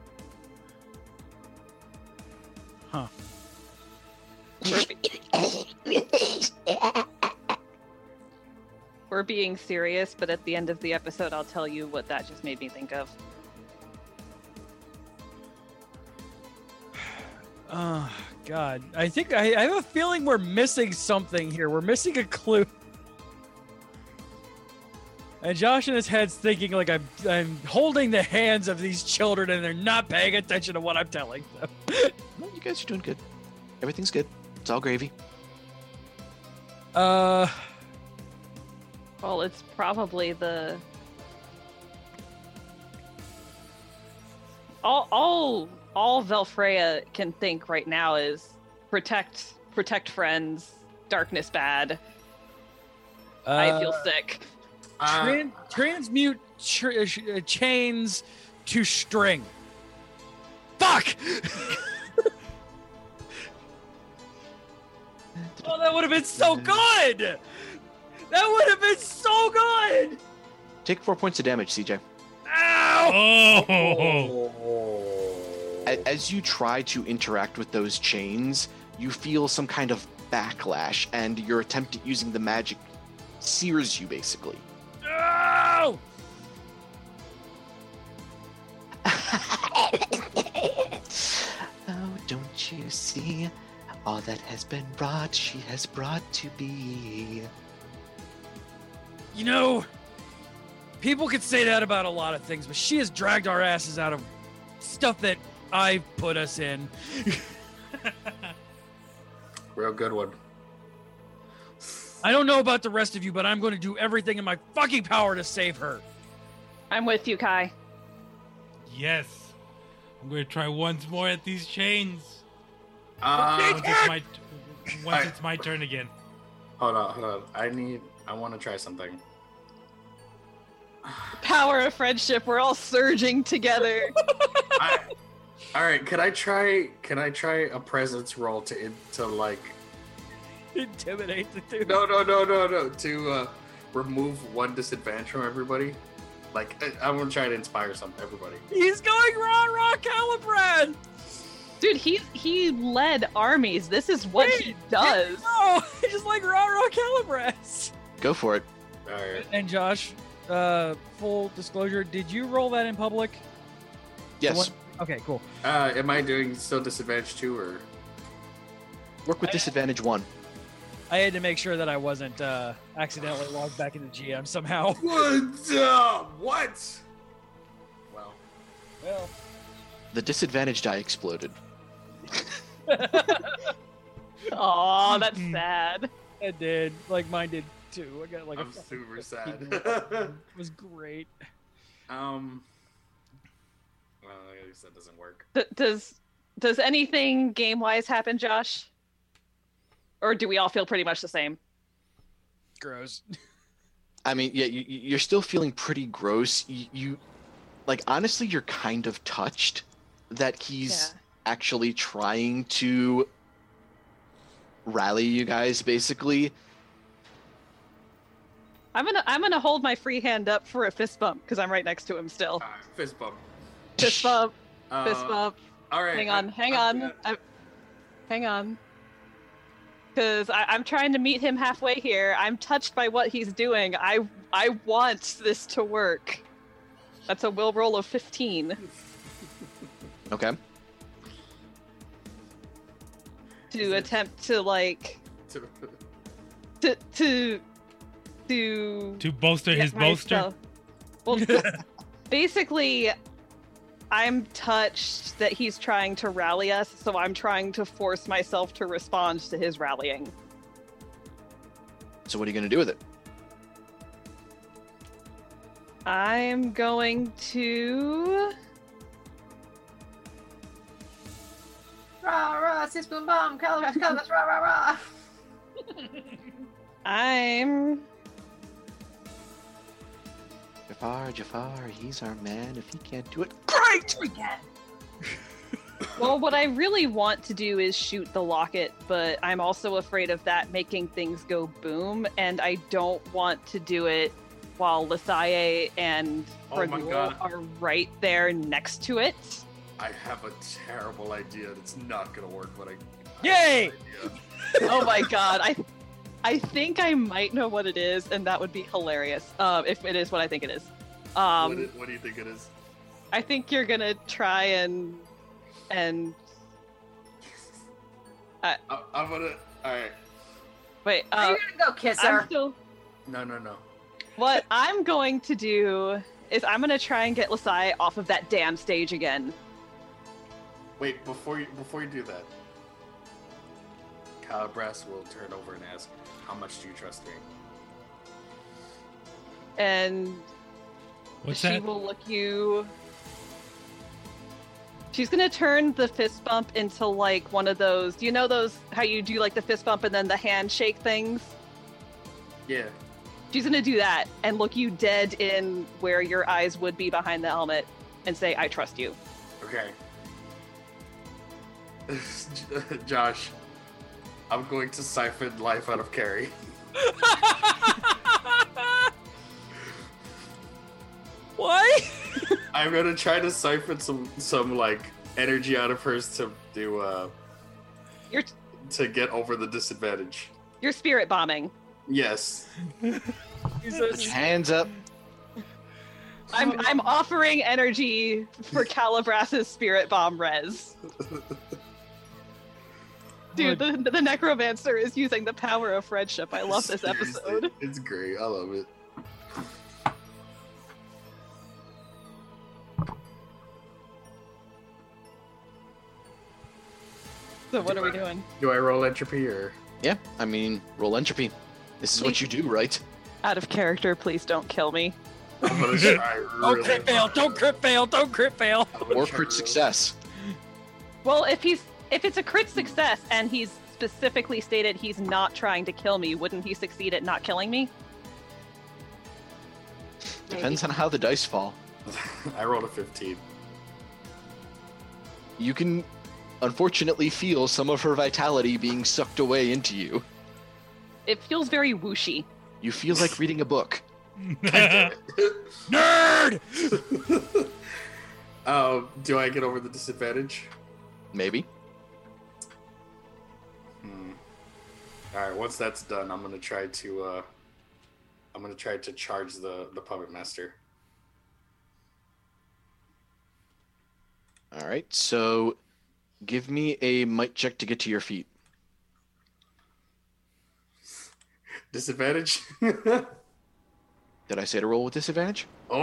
Speaker 2: Huh.
Speaker 5: We're being serious, but at the end of the episode, I'll tell you what that just made me think of.
Speaker 2: Oh, God. I think I, I have a feeling we're missing something here. We're missing a clue. And Josh in his head's thinking like I'm, I'm holding the hands of these children and they're not paying attention to what I'm telling them.
Speaker 6: No, you guys are doing good. Everything's good. It's all gravy.
Speaker 2: Uh,
Speaker 5: Well, it's probably the... All, all, all Velfreya can think right now is protect, protect friends, darkness bad.
Speaker 2: uh
Speaker 5: I feel sick.
Speaker 3: Uh,
Speaker 2: tran- transmute tr- uh, chains to string. Fuck! Oh, that would have been so good! That would have been so good!
Speaker 6: Take four points of damage, C J.
Speaker 2: Ow!
Speaker 4: Oh!
Speaker 6: A- As you try to interact with those chains, you feel some kind of backlash, and your attempt at using the magic sears you, basically.
Speaker 2: Ow!
Speaker 6: Oh, don't you see? All that has been brought, she has brought to be.
Speaker 2: You know, people could say that about a lot of things, but she has dragged our asses out of stuff that I've put us in.
Speaker 3: Real good one.
Speaker 2: I don't know about the rest of you, but I'm going to do everything in my fucking power to save her.
Speaker 5: I'm with you, Kai.
Speaker 4: Yes. I'm going to try once more at these chains.
Speaker 3: Uh,
Speaker 4: Once it's my, once
Speaker 3: Alright.
Speaker 4: it's my turn again.
Speaker 3: hold on, hold on. I need. I want to try something.
Speaker 5: Power of friendship. We're all surging together.
Speaker 3: I, all right. Can I try? Can I try a presence roll to in- to like?
Speaker 2: Intimidate the dude.
Speaker 3: No, no, no, no, no. To uh, remove one disadvantage from everybody. Like I, I want to try to inspire some everybody.
Speaker 2: He's going raw, raw Calibrad.
Speaker 5: Dude, he he led armies. This is what he does.
Speaker 2: No, just like raw, raw Calibras.
Speaker 6: Go for it.
Speaker 3: All right.
Speaker 2: And Josh, uh, full disclosure, did you roll that in public?
Speaker 6: Yes.
Speaker 2: What- Okay, cool.
Speaker 3: Uh, am I doing still disadvantage two or?
Speaker 6: Work with disadvantage one.
Speaker 2: I had to make sure that I wasn't uh, accidentally logged back into G M somehow.
Speaker 3: What? Uh, what? Well,
Speaker 2: Well,
Speaker 6: The disadvantage die exploded.
Speaker 5: Aw, that's sad.
Speaker 2: it did. Like mine did too. I got like
Speaker 3: I'm
Speaker 2: a
Speaker 3: super
Speaker 2: fucking-
Speaker 3: sad.
Speaker 2: It was great.
Speaker 3: um. Well, I guess that doesn't work.
Speaker 5: D- does does anything game wise happen, Josh? Or do we all feel pretty much the same?
Speaker 2: Gross.
Speaker 6: I mean, yeah, you, you- you're still feeling pretty gross. You, you, like, honestly, you're kind of touched that he's actually trying to rally you guys, basically.
Speaker 5: I'm gonna I'm gonna hold my free hand up for a fist bump because I'm right next to him still.
Speaker 3: Alright, fist bump.
Speaker 5: Fist bump,
Speaker 3: Uh,
Speaker 5: fist bump.
Speaker 3: All right.
Speaker 5: Hang on,
Speaker 3: I-
Speaker 5: hang
Speaker 3: I'm
Speaker 5: on,
Speaker 3: gonna-
Speaker 5: I, hang on. Because I'm trying to meet him halfway here. I'm touched by what he's doing. I I want this to work. That's a will roll of fifteen
Speaker 6: Okay.
Speaker 5: to attempt to like
Speaker 3: to-
Speaker 5: to to to
Speaker 4: To bolster
Speaker 5: get
Speaker 4: his bolster.
Speaker 5: myself- Well, basically, I'm touched that he's trying to rally us, so I'm trying to force myself to respond to his rallying.
Speaker 6: So what are you going to do with it?
Speaker 5: I'm going to.
Speaker 1: Rah rah, six boom bomb, Calabash, Calabash, rah rah rah.
Speaker 5: I'm.
Speaker 6: Jafar, Jafar, he's our man. If he can't do it,
Speaker 1: Great! We can.
Speaker 5: Well, what I really want to do is shoot the locket, but I'm also afraid of that making things go boom, and I don't want to do it while Lithaye and
Speaker 3: Oh my
Speaker 5: Bradul
Speaker 3: God.
Speaker 5: are right there next to it.
Speaker 3: I have a terrible idea that's not gonna work, but I.
Speaker 2: Yay!
Speaker 3: I have an idea.
Speaker 5: Oh my god, I I think I might know what it is, and that would be hilarious. Um, if it is what I think it is. Um,
Speaker 3: what, i- what do you think it is?
Speaker 5: I think you're gonna try and and
Speaker 3: I, I'm gonna. All right.
Speaker 5: wait.
Speaker 1: Are
Speaker 5: Uh,
Speaker 1: you gonna go kiss
Speaker 5: I'm
Speaker 1: her?
Speaker 5: still.
Speaker 3: No, no, no.
Speaker 5: What I'm going to do is I'm gonna try and get Lasai off of that damn stage again.
Speaker 3: Wait, before you before you do that, Calabras will turn over and ask, "How much do you trust me?"
Speaker 5: And
Speaker 4: What's
Speaker 5: she
Speaker 4: that?
Speaker 5: will look you. She's gonna turn the fist bump into like one of those. Do you know those how you do like the fist bump and then the handshake things?
Speaker 3: Yeah.
Speaker 5: She's gonna do that and look you dead in where your eyes would be behind the helmet and say, "I trust you."
Speaker 3: Okay. Josh, I'm going to siphon life out of Carrie.
Speaker 2: What?
Speaker 3: I'm gonna try to siphon some some like energy out of hers to do uh
Speaker 5: You're
Speaker 3: to get over the disadvantage.
Speaker 5: you're spirit bombing.
Speaker 3: Yes.
Speaker 6: put your hands up.
Speaker 5: I'm I'm offering energy for Calabras's spirit bomb res. Dude, the, the necromancer is using the power of friendship. I love this
Speaker 3: Seriously,
Speaker 5: episode.
Speaker 3: It's great. I love it.
Speaker 5: So what are we doing?
Speaker 3: Do I roll entropy or?
Speaker 6: Yeah, I mean, roll entropy. This is what you do, right?
Speaker 5: Out of character, please don't kill me.
Speaker 3: I'm gonna try
Speaker 2: Don't
Speaker 3: really
Speaker 2: crit fail!
Speaker 3: hard.
Speaker 2: Don't crit fail! Don't crit fail!
Speaker 3: I'm gonna
Speaker 6: Or
Speaker 3: try
Speaker 6: crit
Speaker 3: really-
Speaker 6: success.
Speaker 5: Well, if he's if it's a crit success and he's specifically stated he's not trying to kill me, wouldn't he succeed at not killing me?
Speaker 6: Depends on how the dice fall.
Speaker 3: I rolled a fifteen.
Speaker 6: You can, unfortunately, feel some of her vitality being sucked away into you.
Speaker 5: It feels very whooshy.
Speaker 6: You feel like reading a book.
Speaker 2: Nerd!
Speaker 3: um, do I get over the disadvantage?
Speaker 6: Maybe.
Speaker 3: Hmm. All right. Once that's done, I'm gonna try to. Uh, I'm gonna try to charge the the puppet master.
Speaker 6: All right, so give me a might check to get to your feet.
Speaker 3: Disadvantage.
Speaker 6: Did I say to roll with disadvantage?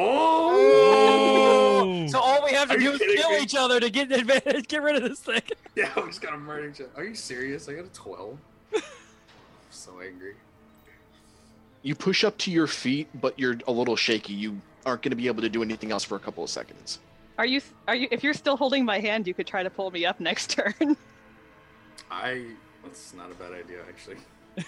Speaker 3: Oh!
Speaker 2: So all we have to
Speaker 3: Are
Speaker 2: do
Speaker 3: you
Speaker 2: is
Speaker 3: kidding
Speaker 2: kill
Speaker 3: me?
Speaker 2: each other to get an advantage, get rid of this thing.
Speaker 3: Yeah, we just gotta murder each other. Are you serious? I got a twelve. I'm so angry.
Speaker 6: You push up to your feet, but you're a little shaky. You aren't going to be able to do anything else for a couple of seconds.
Speaker 5: Are you? Are you? If you're still holding my hand, you could try to pull me up next turn.
Speaker 3: I. That's not a bad idea, actually.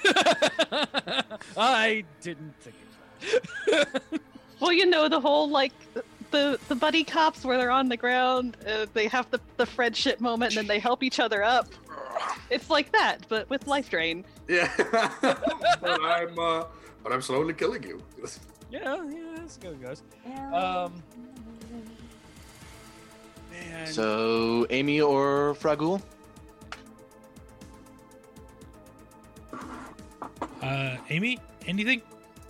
Speaker 2: I didn't think of that.
Speaker 5: Well, you know the whole like the the buddy cops where they're on the ground, uh, they have the the friendship moment, and then they help each other up. It's like that, but with life drain.
Speaker 3: Yeah. but I'm. Uh, but I'm slowly killing you.
Speaker 2: Yeah, yeah, that's good, guys. Um, man.
Speaker 6: So, Amy or Fragul?
Speaker 4: Uh, Amy, anything?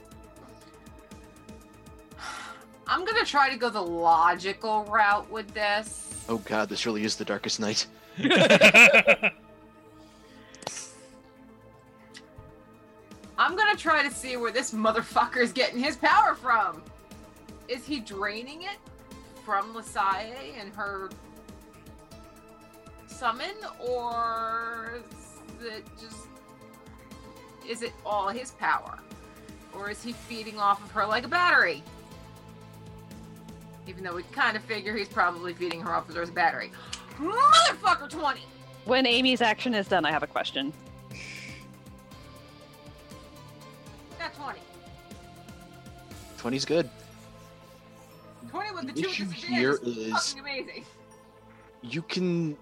Speaker 1: I'm gonna try to go the logical route with this.
Speaker 6: Oh god, this really is the darkest night.
Speaker 1: I'm gonna try to see where this motherfucker is getting his power from. Is he draining it from Lysae and her summon, or is it just is it all his power, or is he feeding off of her like a battery? Even though we kind of figure he's probably feeding her off of her as a battery. Motherfucker, twenty.
Speaker 5: When Amy's action is done, I have a question.
Speaker 1: Got twenty.
Speaker 6: twenty's good.
Speaker 1: twenty with the
Speaker 6: The
Speaker 1: two
Speaker 6: issue
Speaker 1: disadvantage
Speaker 6: here
Speaker 1: is
Speaker 6: is-
Speaker 1: fucking amazing.
Speaker 6: You can...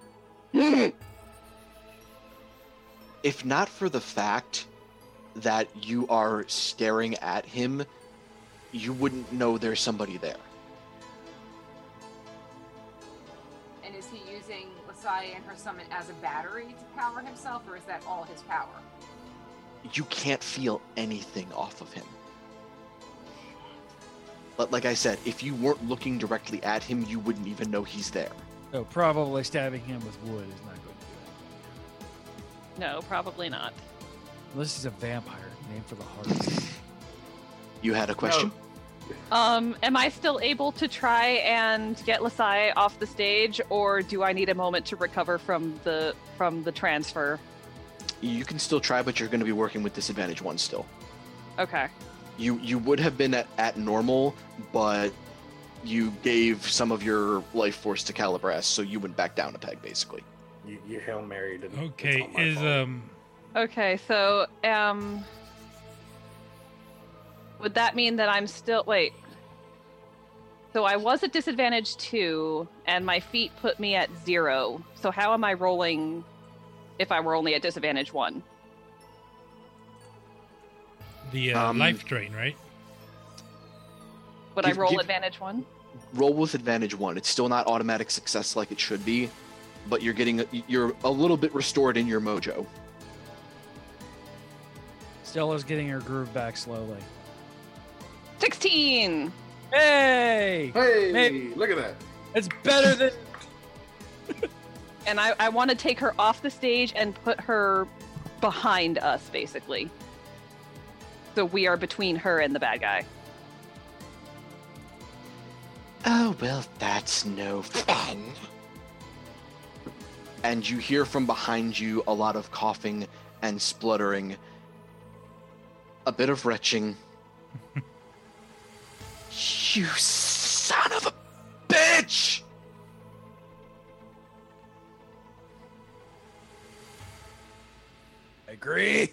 Speaker 6: if not for the fact that you are staring at him, you wouldn't know there's somebody there.
Speaker 1: And is he using Lysae and her summon as a battery to power himself, or is that all his power?
Speaker 6: You can't feel anything off of him. But like I said, if you weren't looking directly at him, you wouldn't even know he's there.
Speaker 2: So probably stabbing him with wood is not going to do
Speaker 5: No, probably not.
Speaker 2: it. Unless he's a vampire, named for the heart.
Speaker 6: You had a question?
Speaker 5: Um, am I still able to try and get Lysae off the stage, or do I need a moment to recover from the from the transfer?
Speaker 6: You can still try, but you're going to be working with disadvantage one still.
Speaker 5: Okay.
Speaker 6: You you would have been at, at normal, but you gave some of your life force to Calibras, so you went back down a peg, basically.
Speaker 3: You, you Hail Mary didn't.
Speaker 4: Okay,
Speaker 3: it's all my
Speaker 4: is
Speaker 3: fault.
Speaker 4: um,
Speaker 5: Okay, so um, would that mean that I'm still wait? So I was at disadvantage two, and my feet put me at zero. So how am I rolling if I were only at disadvantage one?
Speaker 4: the uh,
Speaker 6: Um,
Speaker 4: life drain, right?
Speaker 5: Would
Speaker 6: Give-
Speaker 5: I roll
Speaker 6: give-
Speaker 5: advantage one?
Speaker 6: Roll with advantage one. It's still not automatic success like it should be, but you're getting you're a little bit restored in your mojo.
Speaker 2: Stella's getting her groove back slowly.
Speaker 5: Sixteen.
Speaker 2: Hey!
Speaker 3: Hey,
Speaker 2: Maybe-
Speaker 3: look at that.
Speaker 2: It's better than...
Speaker 5: And I, I want to take her off the stage and put her behind us, basically. So we are between her and the bad guy.
Speaker 6: Oh, well, that's no fun. And you hear from behind you a lot of coughing and spluttering, a bit of retching. You son of a bitch!
Speaker 2: I agree.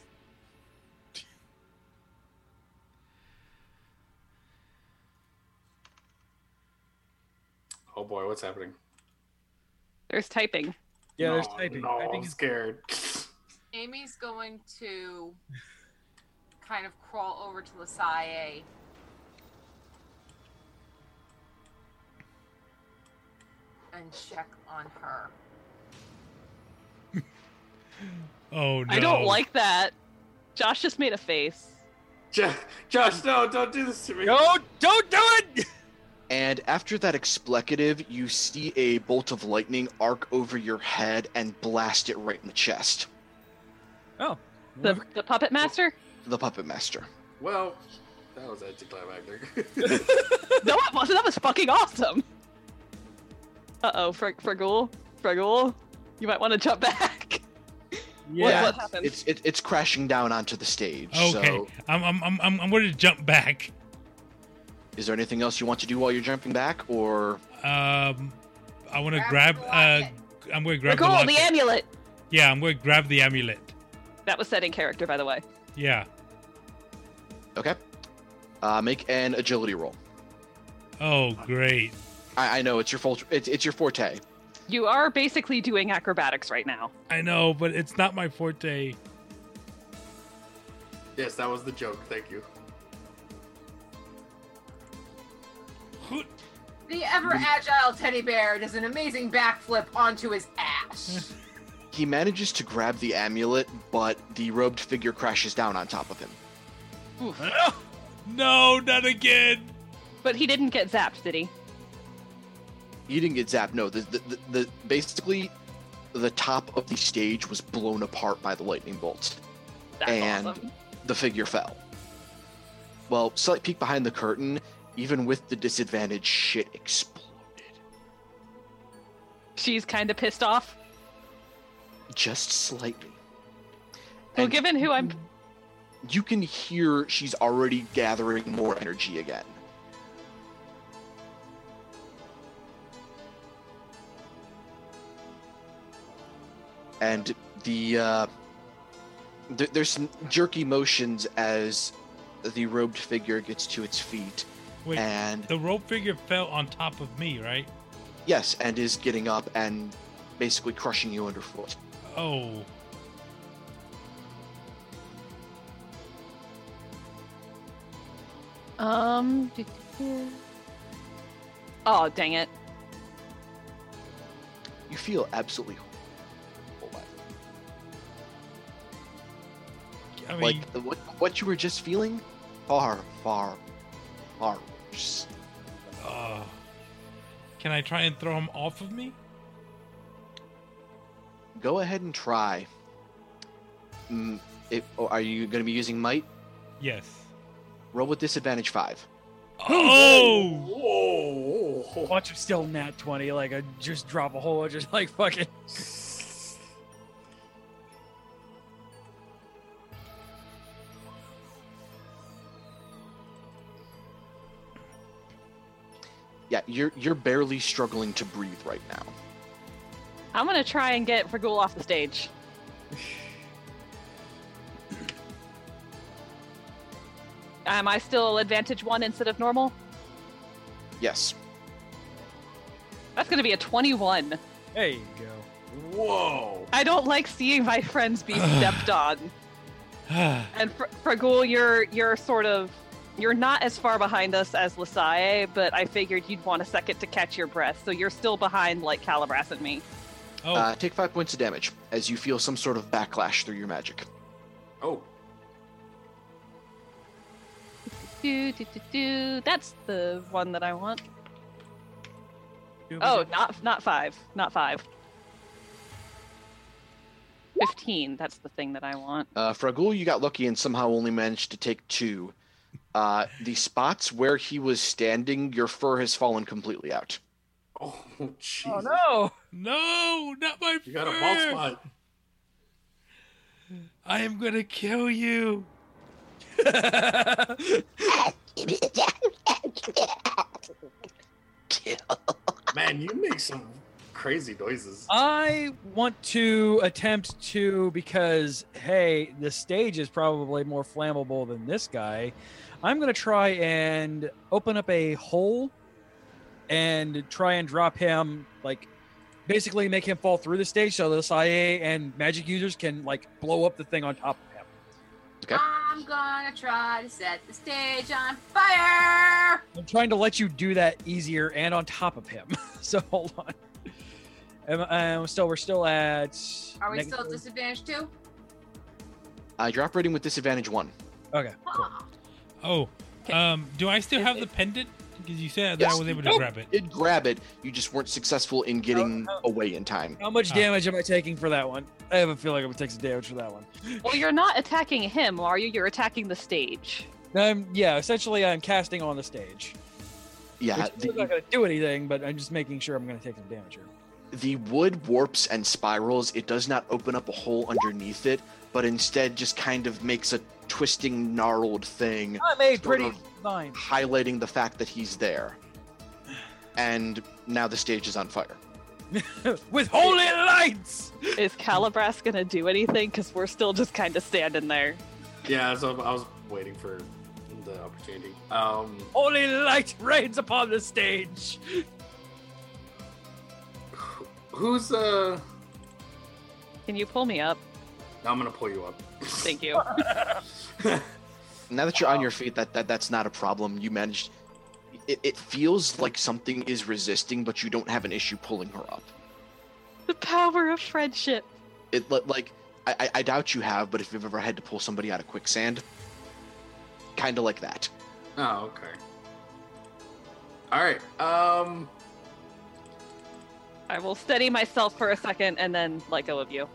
Speaker 3: Oh boy, what's happening?
Speaker 5: There's typing.
Speaker 2: Yeah, there's
Speaker 3: No,
Speaker 2: typing.
Speaker 3: No,
Speaker 2: typing
Speaker 3: I'm
Speaker 2: is...
Speaker 3: scared.
Speaker 1: Amy's going to kind of crawl over to Lysae. And check on her.
Speaker 4: Oh no!
Speaker 5: I don't like that. Josh just made a face.
Speaker 3: Josh, Josh, no, don't do this to me.
Speaker 2: No, don't do it!
Speaker 6: And after that explicative, you see a bolt of lightning arc over your head and blast it right in the chest.
Speaker 2: Oh.
Speaker 5: The the puppet master?
Speaker 6: the puppet master.
Speaker 3: Well, that was anticlimactic.
Speaker 5: No, it wasn't. That was fucking awesome. Uh oh, Fr- Fragul, Fragul, you might want to jump back.
Speaker 2: Yeah.
Speaker 5: What, what happened?
Speaker 6: It's it, it's crashing down onto the stage.
Speaker 4: Okay,
Speaker 6: So,
Speaker 4: I'm I'm I'm I'm I'm going to jump back.
Speaker 6: is there anything else you want to do while you're jumping back, or
Speaker 4: Um, I want to
Speaker 1: Grab
Speaker 4: grab.
Speaker 1: the
Speaker 4: Uh,
Speaker 1: locket.
Speaker 4: I'm going to grab the
Speaker 5: Fragul,
Speaker 4: locket.
Speaker 5: the amulet.
Speaker 4: Yeah, I'm going to grab the amulet.
Speaker 5: That was set in character, by the way.
Speaker 4: Yeah.
Speaker 6: okay? Uh, make an agility roll.
Speaker 4: Oh, great.
Speaker 6: I, I know it's your full, it's it's your forte.
Speaker 5: You are basically doing acrobatics right now.
Speaker 4: I know, but it's not my forte.
Speaker 3: Yes, that was the joke. Thank you.
Speaker 1: The ever agile teddy bear does an amazing backflip onto his ass.
Speaker 6: He manages to grab the amulet, but the robed figure crashes down on top of him.
Speaker 4: No, not again.
Speaker 5: But he didn't get zapped, did he?
Speaker 6: He didn't get zapped. No, the, the, the, the basically the top of the stage was blown apart by the lightning bolts.
Speaker 5: That's
Speaker 6: And-
Speaker 5: awesome.
Speaker 6: The figure fell. Well, slight peek behind the curtain. Even with the disadvantage, shit exploded.
Speaker 5: She's kind of pissed off.
Speaker 6: Just slightly.
Speaker 5: Well,
Speaker 6: And
Speaker 5: given who I'm...
Speaker 6: you can hear she's already gathering more energy again. And the uh, th- there's some jerky motions as the robed figure gets to its feet,
Speaker 4: Wait,
Speaker 6: and
Speaker 4: the rope figure fell on top of me, right?
Speaker 6: yes, and is getting up and basically crushing you underfoot.
Speaker 4: Oh.
Speaker 5: Um... do- do- do. Oh, dang it.
Speaker 6: You feel absolutely horrible.
Speaker 4: I mean,
Speaker 6: Like the, what what you were just feeling, far, far, far worse.
Speaker 4: uh, can I try and throw him off of me?
Speaker 6: Go ahead and try. Mm, it, oh, are you going to be using might?
Speaker 4: Yes.
Speaker 6: Roll with disadvantage five.
Speaker 4: Oh!
Speaker 3: Whoa!
Speaker 2: Watch him still nat twenty, like a just drop a hole, just like fucking.
Speaker 6: Yeah, you're you're barely struggling to breathe right now.
Speaker 5: I'm gonna try and get Fragul off the stage. Am I still advantage one instead of normal?
Speaker 6: Yes.
Speaker 5: That's gonna be a twenty-one.
Speaker 2: There you go.
Speaker 3: Whoa!
Speaker 5: I don't like seeing my friends be stepped on. And Fr- Fragul, you're you're sort of you're not as far behind us as Lasae, but I figured you'd want a second to catch your breath, so you're still behind like Calibras and me.
Speaker 4: oh,
Speaker 6: Uh, take five points of damage as you feel some sort of backlash through your magic.
Speaker 3: Oh,
Speaker 5: Do, do, do, do. That's the one that I want. Oh, not not five, not five. Fifteen. That's the thing that I want.
Speaker 6: Uh, Fragul, you got lucky and somehow only managed to take two. Uh, the spots where he was standing, your fur has fallen completely out.
Speaker 3: oh, jeez.
Speaker 2: Oh no!
Speaker 4: no, not my
Speaker 3: You got a
Speaker 4: fur.
Speaker 3: bald spot.
Speaker 4: I am gonna kill you.
Speaker 3: Man, you make some crazy noises.
Speaker 2: I want to attempt to, because hey, the stage is probably more flammable than this guy. I'm gonna try and open up a hole and try and drop him, like basically make him fall through the stage so the S I A and magic users can like blow up the thing on top of him.
Speaker 6: Okay.
Speaker 1: I'm gonna try to set the stage on fire.
Speaker 2: I'm trying to let you do that easier and on top of him. So hold on. And, and still, we're still at.
Speaker 1: Are we
Speaker 2: negative-
Speaker 1: still at disadvantage two?
Speaker 6: Uh, you're operating with disadvantage one.
Speaker 2: Okay, cool.
Speaker 1: Ah.
Speaker 4: Oh, um, do I still have the pendant? Because you said that
Speaker 6: Yes.
Speaker 4: I was able to
Speaker 6: Nope.
Speaker 4: grab it.
Speaker 6: Did grab it. You just weren't successful in getting
Speaker 2: Oh, oh.
Speaker 6: away in time.
Speaker 2: How much
Speaker 4: Ah.
Speaker 2: damage am I taking for that one? I have a feeling I'm gonna take some damage for that one.
Speaker 5: Well, you're not attacking him, are you? You're attacking the stage.
Speaker 2: Um, yeah, essentially I'm casting on the stage.
Speaker 6: Yeah,
Speaker 2: Which is not
Speaker 6: the,
Speaker 2: gonna do anything, but I'm just making sure I'm gonna take some damage here.
Speaker 6: the wood warps and spirals. It does not open up a hole underneath it, but instead just kind of makes a twisting, gnarled thing,
Speaker 2: I made
Speaker 6: Sort
Speaker 2: pretty
Speaker 6: of.
Speaker 2: fine.
Speaker 6: highlighting the fact that he's there. And now the stage is on fire.
Speaker 2: With holy lights!
Speaker 5: Is Calibras gonna do anything? Because we're still just kind of standing there.
Speaker 3: Yeah, so I was waiting for the opportunity. Um,
Speaker 2: Holy light reigns upon the stage!
Speaker 3: who's uh?
Speaker 5: Can you pull me up?
Speaker 3: I'm gonna pull you up.
Speaker 5: Thank you.
Speaker 6: Now that you're on your feet, that, that that's not a problem. You managed. It, it feels like something is resisting, but you don't have an issue pulling her up.
Speaker 5: The power of friendship.
Speaker 6: It li- like I, I- I doubt you have, but if you've ever had to pull somebody out of quicksand, kind of like that.
Speaker 3: Oh, okay. All right. Um,
Speaker 5: I will steady myself for a second and then let go of you.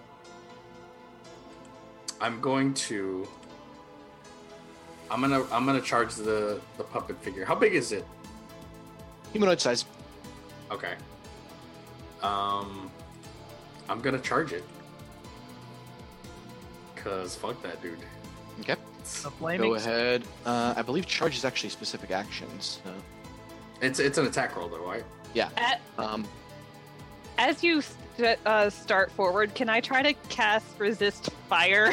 Speaker 3: I'm going to. I'm gonna. I'm gonna charge the the puppet figure. How big is it?
Speaker 6: Humanoid size.
Speaker 3: Okay. Um, I'm gonna charge it. Cause fuck that dude.
Speaker 6: Okay.
Speaker 2: The flaming
Speaker 6: Go ahead. Uh, I believe charge is actually specific actions. So,
Speaker 3: It's it's an attack roll though, right?
Speaker 6: yeah.
Speaker 5: At,
Speaker 6: Um,
Speaker 5: as you st- uh, start forward, can I try to cast resist fire?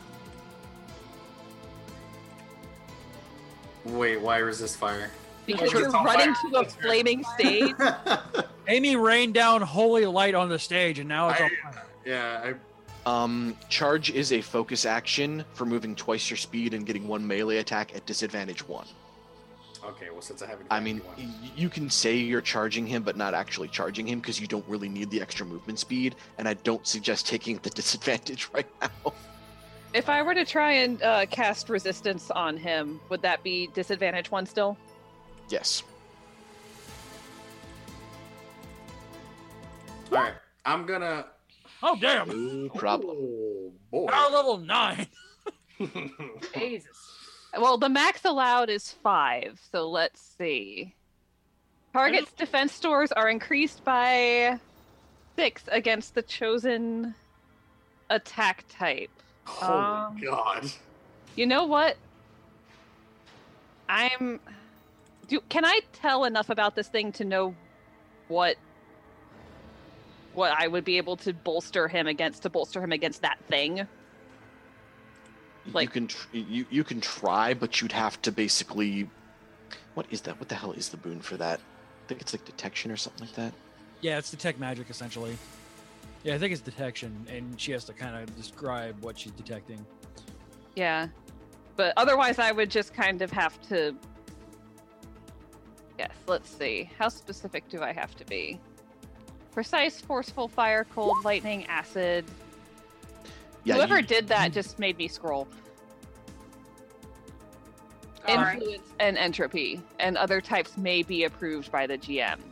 Speaker 3: Wait, why resist fire?
Speaker 5: Because
Speaker 3: Oh,
Speaker 5: you're
Speaker 3: it's on
Speaker 5: running
Speaker 3: fire.
Speaker 5: to a flaming stage.
Speaker 2: Amy rained down holy light on the stage, and now it's
Speaker 3: I-
Speaker 2: on fire.
Speaker 3: yeah,
Speaker 6: um, charge is a focus action for moving twice your speed and getting one melee attack at disadvantage one.
Speaker 3: I. Okay, well since I haven't.
Speaker 6: I mean, y- you can say you're charging him, but not actually charging him because you don't really need the extra movement speed, and I don't suggest taking the disadvantage right now.
Speaker 5: If I were to try and uh, cast resistance on him, would that be disadvantage one still?
Speaker 6: Yes.
Speaker 3: all right, I'm gonna.
Speaker 2: Oh, damn!
Speaker 6: No problem.
Speaker 3: Oh boy.
Speaker 2: Power level nine!
Speaker 1: Jesus.
Speaker 5: Well, the max allowed is five, so let's see. Target's defense scores are increased by six against the chosen attack type.
Speaker 3: Holy
Speaker 5: Um,
Speaker 3: God.
Speaker 5: You know what? I'm. Do can I tell enough about this thing to know what what I would be able to bolster him against to bolster him against that thing?
Speaker 6: you
Speaker 5: Like-
Speaker 6: can tr- you you can try, but you'd have to basically. What is that? What the hell is the boon for that? I think it's like detection or something like that.
Speaker 2: Yeah, it's detect magic, essentially. Yeah, I think it's detection, and she has to kind of describe what she's detecting.
Speaker 5: Yeah. But otherwise, I would just kind of have to. Yes, let's see. How specific do I have to be? Precise, forceful, fire, cold, lightning, acid.
Speaker 6: Yeah,
Speaker 5: Whoever
Speaker 6: you-
Speaker 5: did that just made me scroll.
Speaker 1: All right.
Speaker 5: Influence and entropy, and other types may be approved by the G M.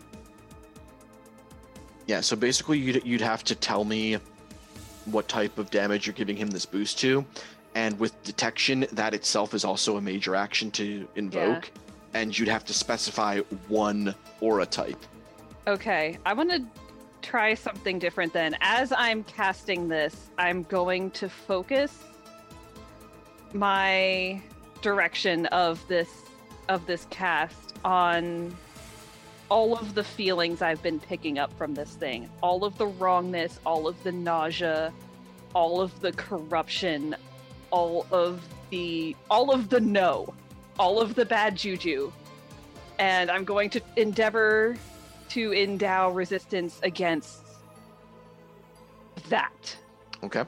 Speaker 6: Yeah, so basically you'd, you'd have to tell me what type of damage you're giving him this boost to. And with detection, that itself is also a major action to invoke. And you'd have to specify one aura type.
Speaker 5: Okay, I want to try something different then. As I'm casting this, I'm going to focus my direction of this of this cast on all of the feelings I've been picking up from this thing. All of the wrongness, all of the nausea, all of the corruption, all of the all of the no, all of the bad juju. And I'm going to endeavor to endow resistance against that.
Speaker 6: Okay.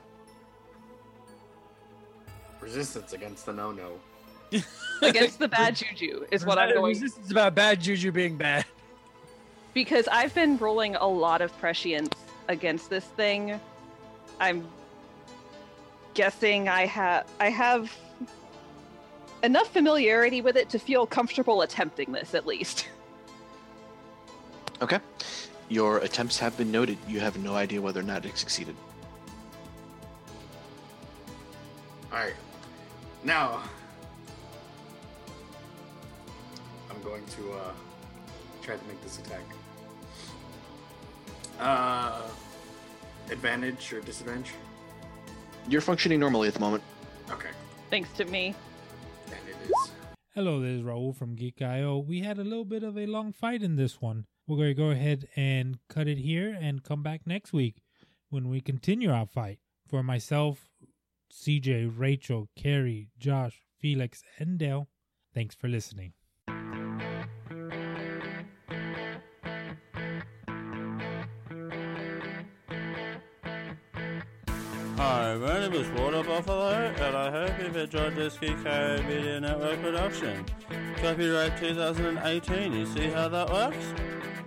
Speaker 3: Resistance against the no-no.
Speaker 5: Against the bad juju is what I'm going
Speaker 2: Resistance about bad juju being bad.
Speaker 5: because I've been rolling a lot of prescience against this thing. I'm guessing I have I have enough familiarity with it to feel comfortable attempting this, at least.
Speaker 6: Okay. Your attempts have been noted. You have no idea whether or not it succeeded.
Speaker 3: Alright. Now, I'm going to uh, try to make this attack. Uh, advantage or disadvantage?
Speaker 6: You're functioning normally at the moment.
Speaker 3: Okay.
Speaker 5: Thanks to me.
Speaker 3: And it is.
Speaker 4: Hello, this is Raul from Geek I O. We had a little bit of a long fight in this one. We're going to go ahead and cut it here and come back next week when we continue our fight. For myself, C J, Rachel, Carrie, Josh, Felix, and Dale, thanks for listening.
Speaker 7: Hi, my name is Water Buffalo, and I hope you've enjoyed this Geek I O Media Network production. Copyright two thousand eighteen, you see how that works?